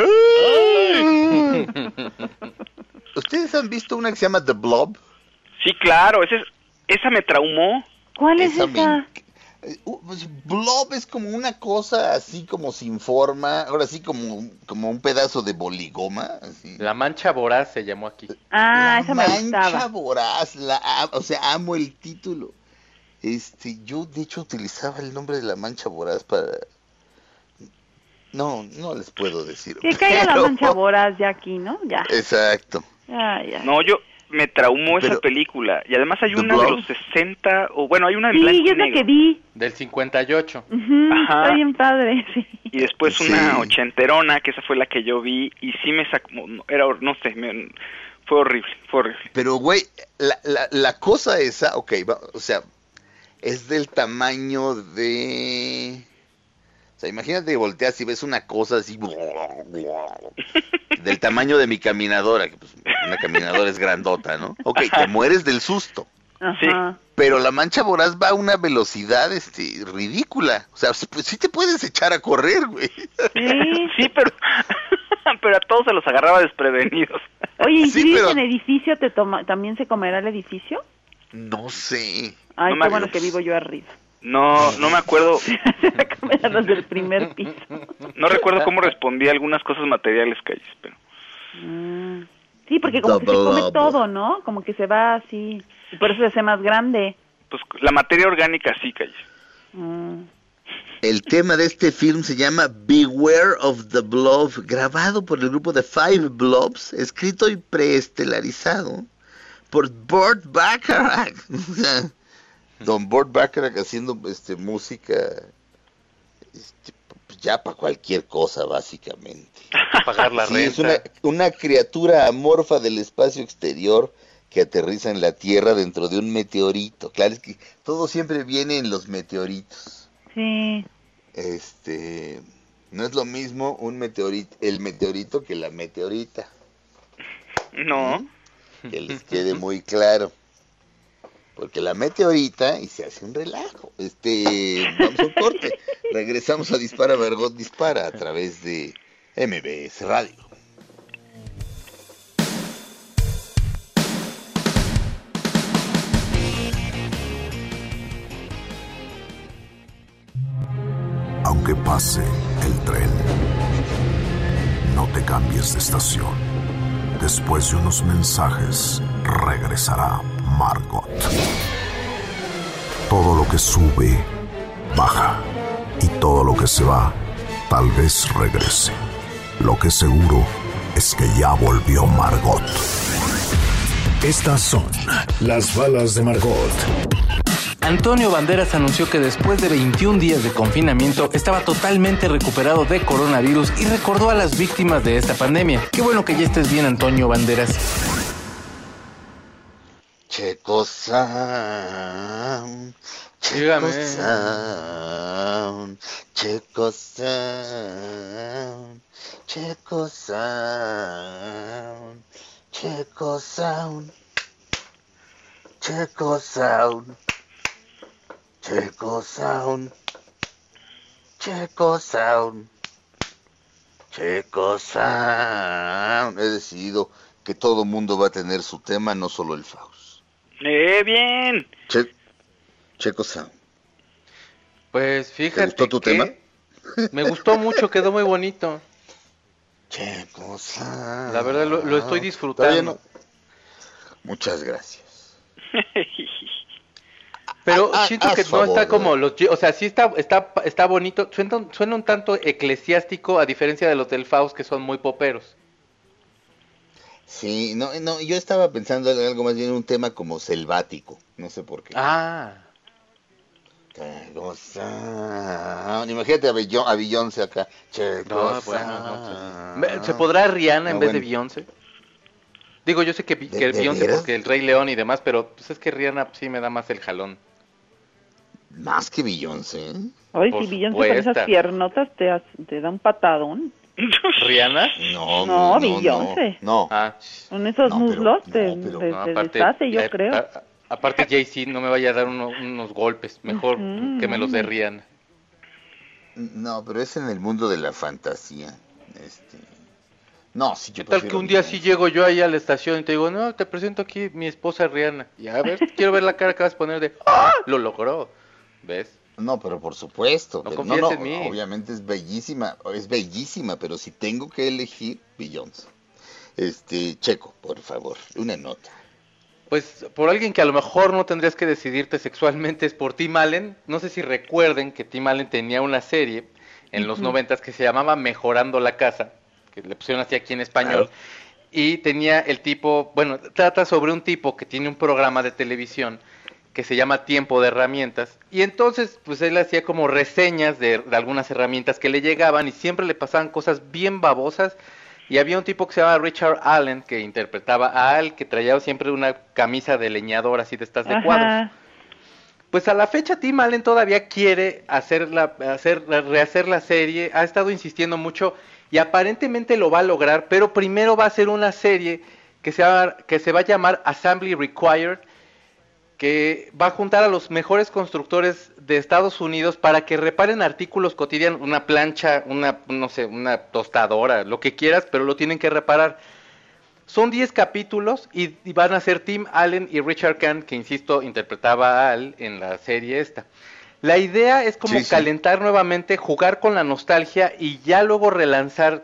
¿Ustedes han visto una que se llama The Blob? Sí, claro, esa me traumó. ¿Cuál es esa? Blob es como una cosa así como sin forma, ahora sí como un pedazo de boligoma. Así. La Mancha Voraz se llamó aquí. Esa me gustaba. La Mancha Voraz, o sea, amo el título. Yo de hecho utilizaba el nombre de La Mancha Voraz para... No les puedo decir. Que caiga La Mancha Voraz ya aquí, ¿no? Ya. Exacto. Ya. No, me traumó esa película. Y además hay una de los 60, o bueno, hay una en blanco y negro. Sí, es la que vi. Del 58. Ajá. Está bien padre, sí. Y después una ochenterona, que esa fue la que yo vi, y sí me sacó, fue horrible. Pero, güey, la cosa esa, o sea, es del tamaño de... O sea, imagínate que volteas y ves una cosa así, del tamaño de mi caminadora, que pues una caminadora es grandota, ¿no? Ok, te mueres del susto. Sí. Pero La Mancha Voraz va a una velocidad ridícula. O sea, pues sí te puedes echar a correr, güey. Sí, pero a todos se los agarraba desprevenidos. Oye, ¿y si vives en edificio, también se comerá el edificio? No sé. Ay, qué bueno que vivo yo arriba. No me acuerdo. Se va a comer a los del primer piso. No recuerdo cómo respondí a algunas cosas materiales, Calles, pero... Sí, porque como que se come todo, ¿no? Como que se va así, y por eso se hace más grande. Pues la materia orgánica sí, Calles. El tema de este film se llama Beware of the Blob, grabado por el grupo de Five Blobs, escrito y preestelarizado por Burt Bacharach. Don Burt Bacharach haciendo música ya para cualquier cosa, básicamente. Pagar la renta. Es una criatura amorfa del espacio exterior que aterriza en la Tierra dentro de un meteorito. Claro, es que todo siempre viene en los meteoritos. Sí. No es lo mismo el meteorito que la meteorita. No. Que les quede muy claro. Porque la meteorita y se hace un relajo. Vamos a un corte. Regresamos a Dispara Margot Dispara a través de MBS Radio. Aunque pase el tren, no te cambies de estación. Después de unos mensajes, regresará Margot. Todo lo que sube, baja. Y todo lo que se va, tal vez regrese. Lo que seguro es que ya volvió Margot. Estas son las balas de Margot. Antonio Banderas anunció que después de 21 días de confinamiento estaba totalmente recuperado de coronavirus y recordó a las víctimas de esta pandemia. Qué bueno que ya estés bien, Antonio Banderas. Checo Sound, Checo Sound, Checo Sound, Checo Sound, Checo Sound, Checo Sound, Checo Sound, Checo Sound, Checo Sound. He decidido que todo mundo va a tener su tema, no solo el Faust. Bien. Checo Sound. Pues fíjate. ¿Te gustó tu tema? Me gustó mucho, quedó muy bonito. Checo Sound. La verdad lo estoy disfrutando. No. Muchas gracias. Pero siento que no está como los... O sea, sí está bonito. Suena un tanto eclesiástico a diferencia de los del Faust que son muy poperos. Sí, no, yo estaba pensando en algo más bien un tema como selvático, no sé por qué. Checo Sound. Imagínate a Beyoncé acá. Checo Sound. ¿Se podrá Rihanna en vez de Beyoncé? Digo, yo sé que Beyoncé porque el Rey León y demás, pero pues es que Rihanna sí me da más el jalón. Más que Beyoncé. Ay, si Beyoncé con esas piernotas te da un patadón. ¿Rihanna? No, Beyoncé. No. Con esos muslos te deshace, yo creo. Aparte Jay-Z no me vaya a dar unos golpes, mejor que me los dé Rihanna. No, pero es en el mundo de la fantasía. No, si yo ¿Qué tal que un día sí llego yo ahí a la estación y te digo, no, te presento aquí mi esposa Rihanna? Y a ver, quiero ver la cara que vas a poner de, ¡ah! Lo logró, ¿ves? No, pero por supuesto. No confíes en mí. Obviamente es bellísima, pero si tengo que elegir, Beyoncé. Checo, por favor, una nota. Pues por alguien que a lo mejor no tendrías que decidirte sexualmente es por Tim Allen. No sé si recuerden que Tim Allen tenía una serie en los 90s que se llamaba Mejorando la Casa, que le pusieron así aquí en español, y tenía el tipo, bueno, trata sobre un tipo que tiene un programa de televisión que se llama Tiempo de Herramientas, y entonces pues él hacía como reseñas de algunas herramientas que le llegaban y siempre le pasaban cosas bien babosas, y había un tipo que se llamaba Richard Allen que interpretaba a Al, que traía siempre una camisa de leñador así de estas de cuadros. Pues a la fecha Tim Allen todavía quiere rehacer la serie, ha estado insistiendo mucho y aparentemente lo va a lograr, pero primero va a ser una serie que se va a llamar Assembly Required, que va a juntar a los mejores constructores de Estados Unidos para que reparen artículos cotidianos, una plancha, una tostadora, lo que quieras, pero lo tienen que reparar. Son 10 capítulos y van a ser Tim Allen y Richard Kahn, que insisto, interpretaba a Al en la serie esta. La idea es como calentar nuevamente, jugar con la nostalgia y ya luego relanzar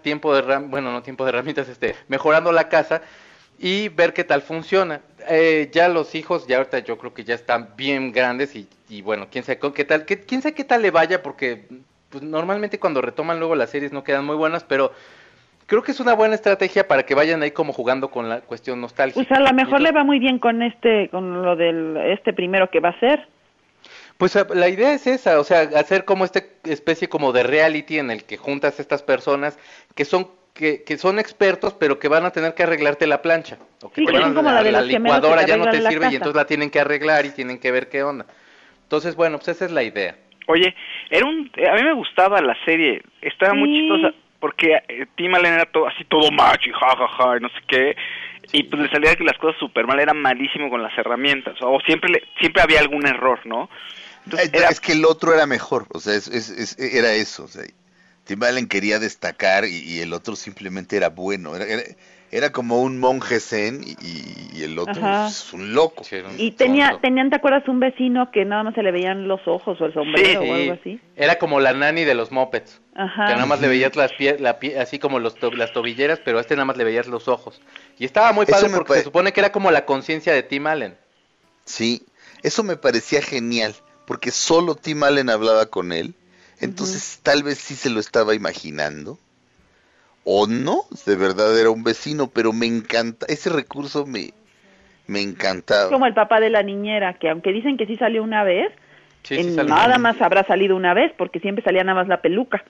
Mejorando la Casa y ver qué tal funciona. Ya los hijos, ya ahorita yo creo que ya están bien grandes y bueno, quién sabe qué tal le vaya, porque pues, normalmente cuando retoman luego las series no quedan muy buenas, pero creo que es una buena estrategia para que vayan ahí como jugando con la cuestión nostálgica. Pues a lo mejor le va muy bien con lo del primero que va a ser. Pues la idea es esa, o sea, hacer como esta especie como de reality en el que juntas estas personas que son expertos, pero que van a tener que arreglarte la plancha. O que la licuadora ya no te sirve y entonces la tienen que arreglar y tienen que ver qué onda. Entonces, bueno, pues esa es la idea. Oye, a mí me gustaba la serie, estaba muy chistosa, porque Tim Allen era todo macho y jajaja, y no sé qué, y pues le salía que las cosas súper mal, era malísimo con las herramientas, o siempre había algún error, ¿no? Entonces, es que el otro era mejor, o sea, era eso, o sea, Tim Allen quería destacar y el otro simplemente era bueno, era como un monje zen y el otro es un loco. Y tenían, ¿te acuerdas? Un vecino que nada más se le veían los ojos o el sombrero o algo así. Era como la nani de los Muppets. Ajá. Que nada más le veías así como las tobilleras, pero a este nada más le veías los ojos. Y estaba muy padre porque se supone que era como la conciencia de Tim Allen. Sí, eso me parecía genial, porque solo Tim Allen hablaba con él. Entonces tal vez sí se lo estaba imaginando. O no, de verdad era un vecino, pero me encanta, ese recurso me encantaba. Como el papá de la niñera, que aunque dicen que sí salió una vez, salió nada más habrá salido una vez, porque siempre salía nada más la peluca.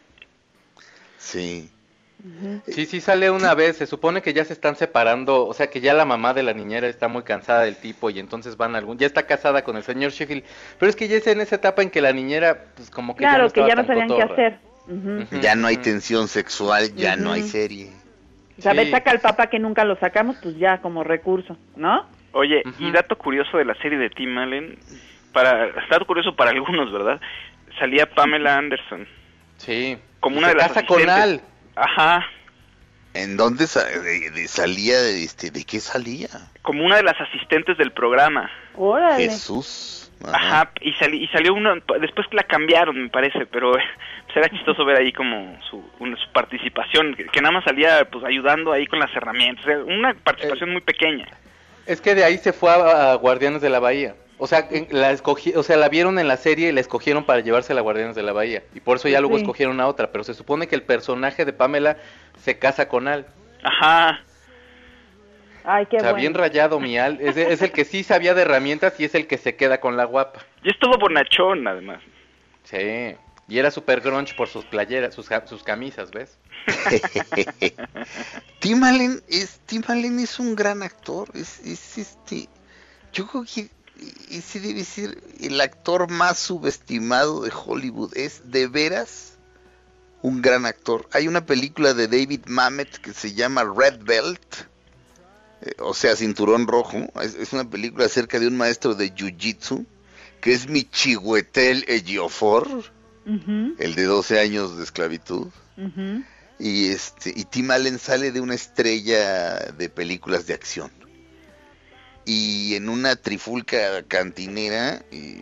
Sí. Sí sale una vez, se supone que ya se están separando, o sea que ya la mamá de la niñera está muy cansada del tipo y entonces ya está casada con el señor Sheffield, pero es que ya es en esa etapa en que la niñera, pues como que claro, que ya no sabían qué hacer. Ya no hay tensión sexual, ya no hay serie. O sea, saca al papá que nunca lo sacamos, pues ya como recurso, ¿no? Oye, y dato curioso de la serie de Tim Allen, dato curioso para algunos, ¿verdad? Salía Pamela Anderson. Sí. Como una de las asistentes. Con Al. Ajá. ¿En dónde salía? ¿De qué salía? Como una de las asistentes del programa. ¡Órale! Jesús. Ajá, y salió una, después la cambiaron, me parece, pero pues era chistoso ver ahí como su participación, que nada más salía pues ayudando ahí con las herramientas, una participación muy pequeña. Es que de ahí se fue a Guardianes de la Bahía. O sea, la vieron en la serie y la escogieron para llevarse a Guardianes de la Bahía. Y por eso ya luego escogieron a otra. Pero se supone que el personaje de Pamela se casa con Al. Ajá. Ay, qué bueno. Bien rayado mi Al. Es el que sí sabía de herramientas y es el que se queda con la guapa. Y es todo bonachón, además. Sí. Y era super grunge por sus playeras, sus camisas, ¿ves? Tim Allen es un gran actor. Yo creo que ese debe ser el actor más subestimado de Hollywood. Es de veras un gran actor. Hay una película de David Mamet que se llama Red Belt, o sea, Cinturón Rojo. Es una película acerca de un maestro de Jiu-Jitsu que es Michihuetel Ejiofor, el de 12 años de esclavitud. Y Tim Allen sale de una estrella de películas de acción. Y en una trifulca cantinera,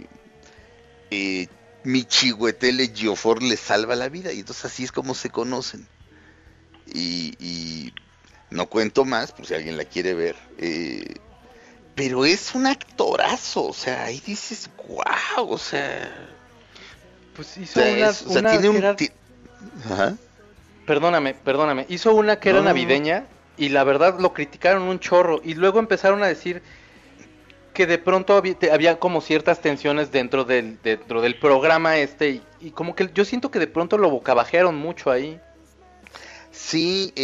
Michihuetel Ejiofor le salva la vida. Y entonces así es como se conocen. Y no cuento más, por si alguien la quiere ver. Pero es un actorazo, o sea, ahí dices, wow, o sea... Pues hizo tiene un... Ajá. Perdóname, hizo una que era navideña y la verdad lo criticaron un chorro y luego empezaron a decir que de pronto había como ciertas tensiones dentro del programa y como que yo siento que de pronto lo bocabajearon mucho ahí. Sí,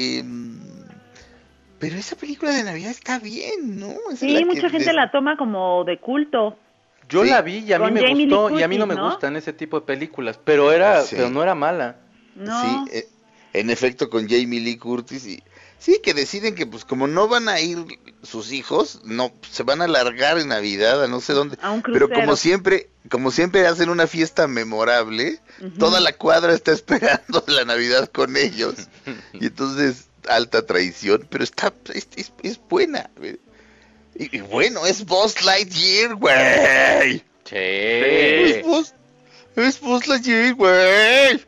pero esa película de Navidad está bien, ¿no? Sí, mucha gente la toma como de culto. Yo la vi y a mí me gustó y a mí no me gustan ese tipo de películas, pero no era mala. No. Sí, en efecto con Jamie Lee Curtis y sí, que deciden que pues como no van a ir sus hijos, no se van a alargar en Navidad a no sé dónde, a un crucero. Pero como siempre hacen una fiesta memorable, toda la cuadra está esperando la Navidad con ellos. Y entonces alta traición, pero es buena. Y bueno, es Buzz Lightyear, güey. Sí. Es Buzz Lightyear, güey.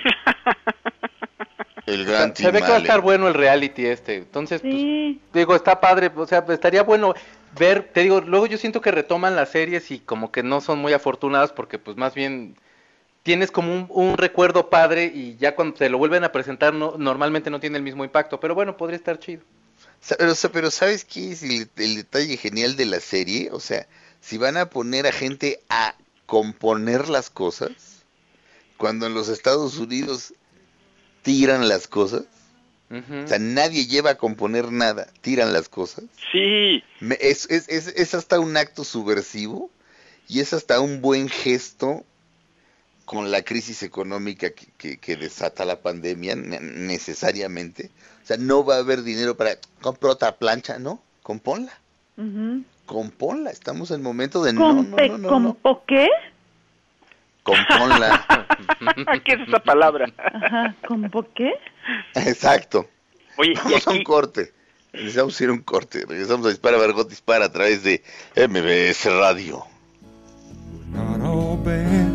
El gran Se ve que va a estar bueno el reality entonces sí. Pues, digo, está padre, o sea, estaría bueno ver, te digo, luego yo siento que retoman las series y como que no son muy afortunadas porque pues más bien tienes como un recuerdo padre y ya cuando te lo vuelven a presentar normalmente no tiene el mismo impacto, pero bueno, podría estar chido. Pero ¿sabes qué es el detalle genial de la serie? O sea, si van a poner a gente a componer las cosas, cuando en los Estados Unidos tiran las cosas, o sea, nadie lleva a componer nada, tiran las cosas. Sí. Es hasta un acto subversivo y es hasta un buen gesto con la crisis económica que desata la pandemia necesariamente. O sea, no va a haber dinero para comprar otra plancha, ¿no? Componla. Componla. Estamos en el momento de no. ¿Compo qué? Componla. ¿Qué es esa palabra? Ajá, ¿compo qué? Exacto. Oye, vamos a un corte. Necesitamos ir a un corte. Regresamos a Dispara, Margot Dispara a través de MBS Radio. Not all bad.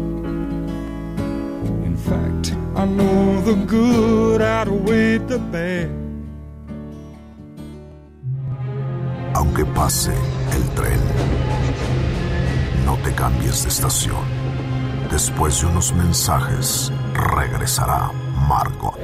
In fact, I know the good outweighed the bad. Aunque pase el tren, no te cambies de estación. Después de unos mensajes, regresará Margot.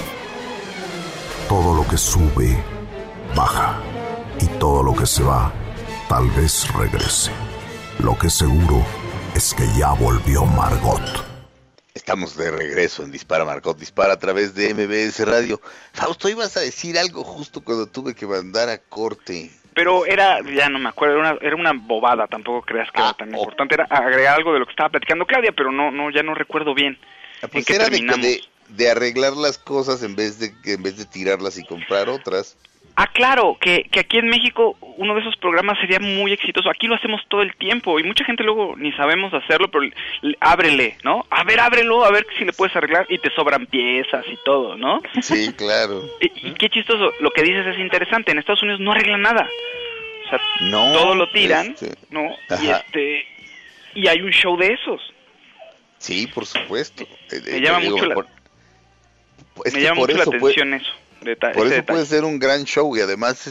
Todo lo que sube, baja. Y todo lo que se va, tal vez regrese. Lo que seguro es que ya volvió Margot. Estamos de regreso en Dispara, Margot Dispara a través de MBS Radio. Fausto, ibas a decir algo justo cuando tuve que mandar a corte. Pero ya no me acuerdo, era una bobada, tampoco creas que era tan importante. Era agregar algo de lo que estaba platicando Claudia, pero ya no recuerdo bien. Pues era de arreglar las cosas en vez de tirarlas y comprar otras. Claro, que aquí en México uno de esos programas sería muy exitoso. Aquí lo hacemos todo el tiempo y mucha gente luego ni sabemos hacerlo, pero ábrele, ¿no? Ábrelo, a ver si le puedes arreglar y te sobran piezas y todo, ¿no? Sí, claro. Y qué chistoso, lo que dices es interesante. En Estados Unidos no arreglan nada. O sea, todo lo tiran, ¿no? Ajá. Y hay un show de esos. Sí, por supuesto. Me llama mucho la atención eso. Por eso puede ser un gran show y además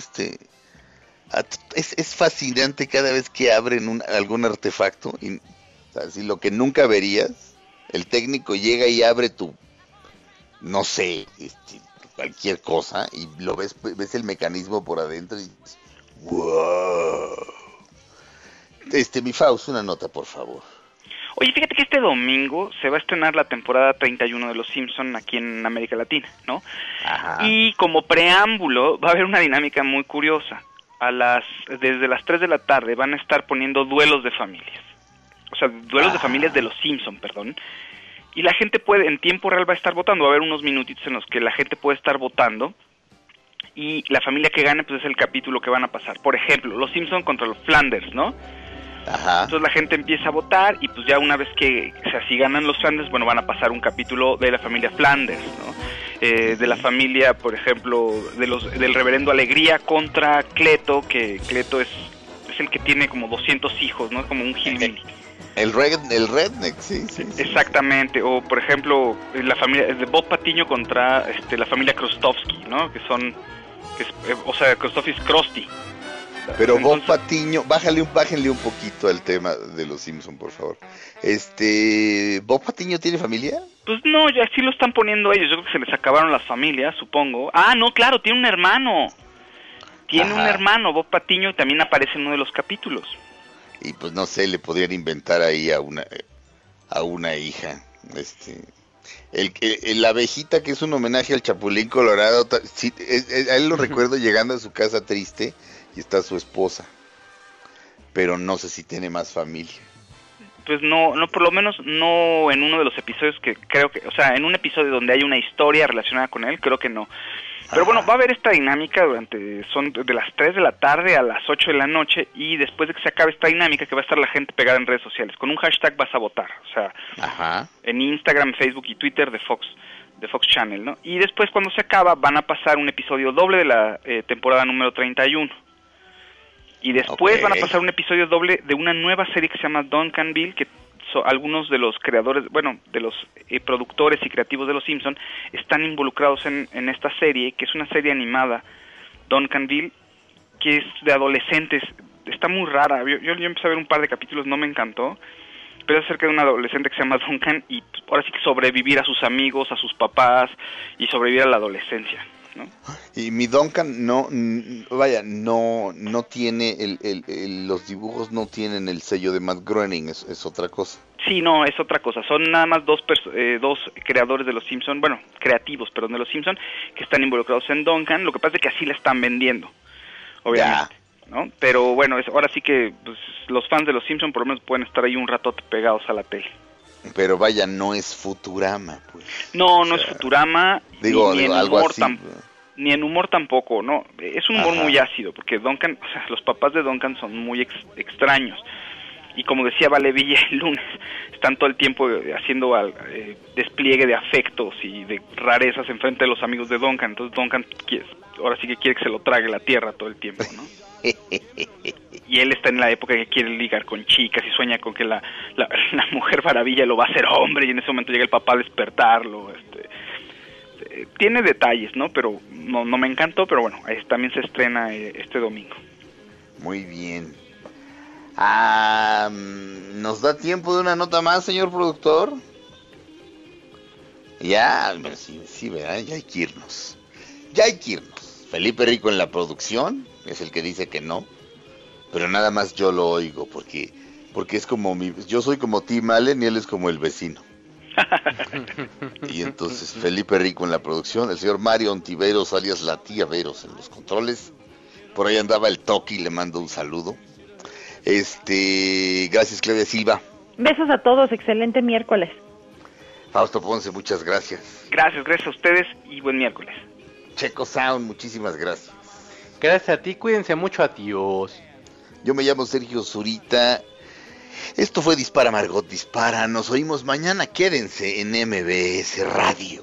es fascinante cada vez que abren algún artefacto y, o sea, si lo que nunca verías, el técnico llega y abre no sé, cualquier cosa y lo ves el mecanismo por adentro y wow. Mi Faust, una nota, por favor. Oye, fíjate que este domingo se va a estrenar la temporada 31 de Los Simpson aquí en América Latina, ¿no? Ajá. Y como preámbulo va a haber una dinámica muy curiosa. Desde las 3 de la tarde van a estar poniendo duelos de familias. O sea, duelos de familias de Los Simpson, perdón. Y la gente en tiempo real va a estar votando. Va a haber unos minutitos en los que la gente puede estar votando. Y la familia que gane, pues es el capítulo que van a pasar. Por ejemplo, Los Simpson contra los Flanders, ¿no? Ajá. Entonces la gente empieza a votar y pues ya una vez que, o sea, si ganan los Flanders, bueno, van a pasar un capítulo de la familia Flanders, ¿no? De la familia, por ejemplo, del reverendo Alegría contra Cleto, que Cleto es el que tiene como 200 hijos, ¿no? Es como un hillbilly. El redneck, sí. Exactamente, o por ejemplo, la familia de Bob Patiño contra la familia Krustovsky, ¿no? Krustovsky es Krusty. Pero Bob Patiño, bájenle un poquito al tema de Los Simpson, por favor. ¿Bob Patiño tiene familia? Pues no, ya sí lo están poniendo ellos. Yo creo que se les acabaron las familias, supongo. No, claro, tiene un hermano. Un hermano, Bob Patiño, también aparece en uno de los capítulos. Y pues no sé, le podrían inventar ahí a una hija. La abejita, que es un homenaje al Chapulín Colorado, sí, a él lo recuerdo llegando a su casa triste y está su esposa, pero no sé si tiene más familia. Pues no, por lo menos no en uno de los episodios que creo que, o sea, en un episodio donde hay una historia relacionada con él, creo que no. Pero bueno, va a haber esta dinámica son de las 3 de la tarde a las 8 de la noche, y después de que se acabe esta dinámica, que va a estar la gente pegada en redes sociales, con un hashtag vas a votar, o sea, en Instagram, Facebook y Twitter de Fox Channel, ¿no? Y después, cuando se acaba, van a pasar un episodio doble de la temporada número 31. Y después van a pasar un episodio doble de una nueva serie que se llama Duncanville, que algunos de los creadores, de los productores y creativos de Los Simpson están involucrados en esta serie, que es una serie animada, Duncanville, que es de adolescentes. Está muy rara. Yo empecé a ver un par de capítulos, no me encantó, pero es acerca de un adolescente que se llama Duncan y ahora sí que sobrevivir a sus amigos, a sus papás y sobrevivir a la adolescencia, ¿no? Y mi Duncan no tiene los dibujos no tienen el sello de Matt Groening, es otra cosa. Sí, no, es otra cosa. Son nada más dos creadores de Los Simpson, creativos, perdón, de Los Simpson, que están involucrados en Duncan. Lo que pasa es que así la están vendiendo, obviamente, ¿no? Pero bueno, ahora sí que pues, los fans de Los Simpson por lo menos pueden estar ahí un ratote pegados a la tele. Pero vaya, no es Futurama, pues. No, no es Futurama. Digo, ni en algo humor así. Ni en humor tampoco, ¿no? Es un humor Ajá. muy ácido, porque Duncan, o sea, los papás de Duncan son muy extraños. Y como decía Vale Villa el lunes, están todo el tiempo haciendo despliegue de afectos y de rarezas en frente de los amigos de Duncan. Entonces Duncan ahora sí que quiere que se lo trague la tierra todo el tiempo, ¿no? Y él está en la época que quiere ligar con chicas y sueña con que la Mujer Maravilla lo va a hacer hombre, y en ese momento llega el papá a despertarlo. Tiene detalles, ¿no? Pero no me encantó, pero bueno, también se estrena este domingo. Muy bien. ¿Nos da tiempo de una nota más, señor productor? Ya, sí, ¿verdad? Ya hay que irnos. Felipe Rico en la producción, es el que dice que no, pero nada más yo lo oigo, porque es como yo soy como Tim Allen y él es como el vecino. Y entonces Felipe Rico en la producción, el señor Mario Ontiveros alias la tía Veros en los controles. Por ahí andaba el Toki, le mando un saludo. Gracias, Claudia Silva. Besos a todos, excelente miércoles. Fausto Ponce, muchas gracias. Gracias a ustedes y buen miércoles. Checo Sound, muchísimas gracias. Gracias a ti, cuídense mucho, adiós. Yo me llamo Sergio Zurita. Esto fue Dispara Margot Dispara. Nos oímos mañana. Quédense en MBS Radio.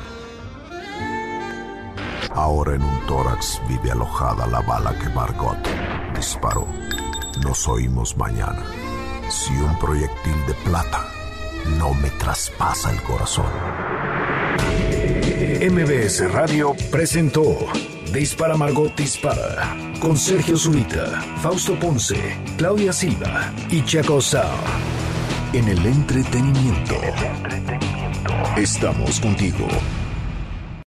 Ahora en un tórax vive alojada la bala que Margot disparó. Nos oímos mañana. Si un proyectil de plata no me traspasa el corazón. MBS Radio presentó Dispara Margot Dispara con Sergio Zurita, Fausto Ponce, Claudia Silva y Chaco Sao. En el entretenimiento. Estamos contigo.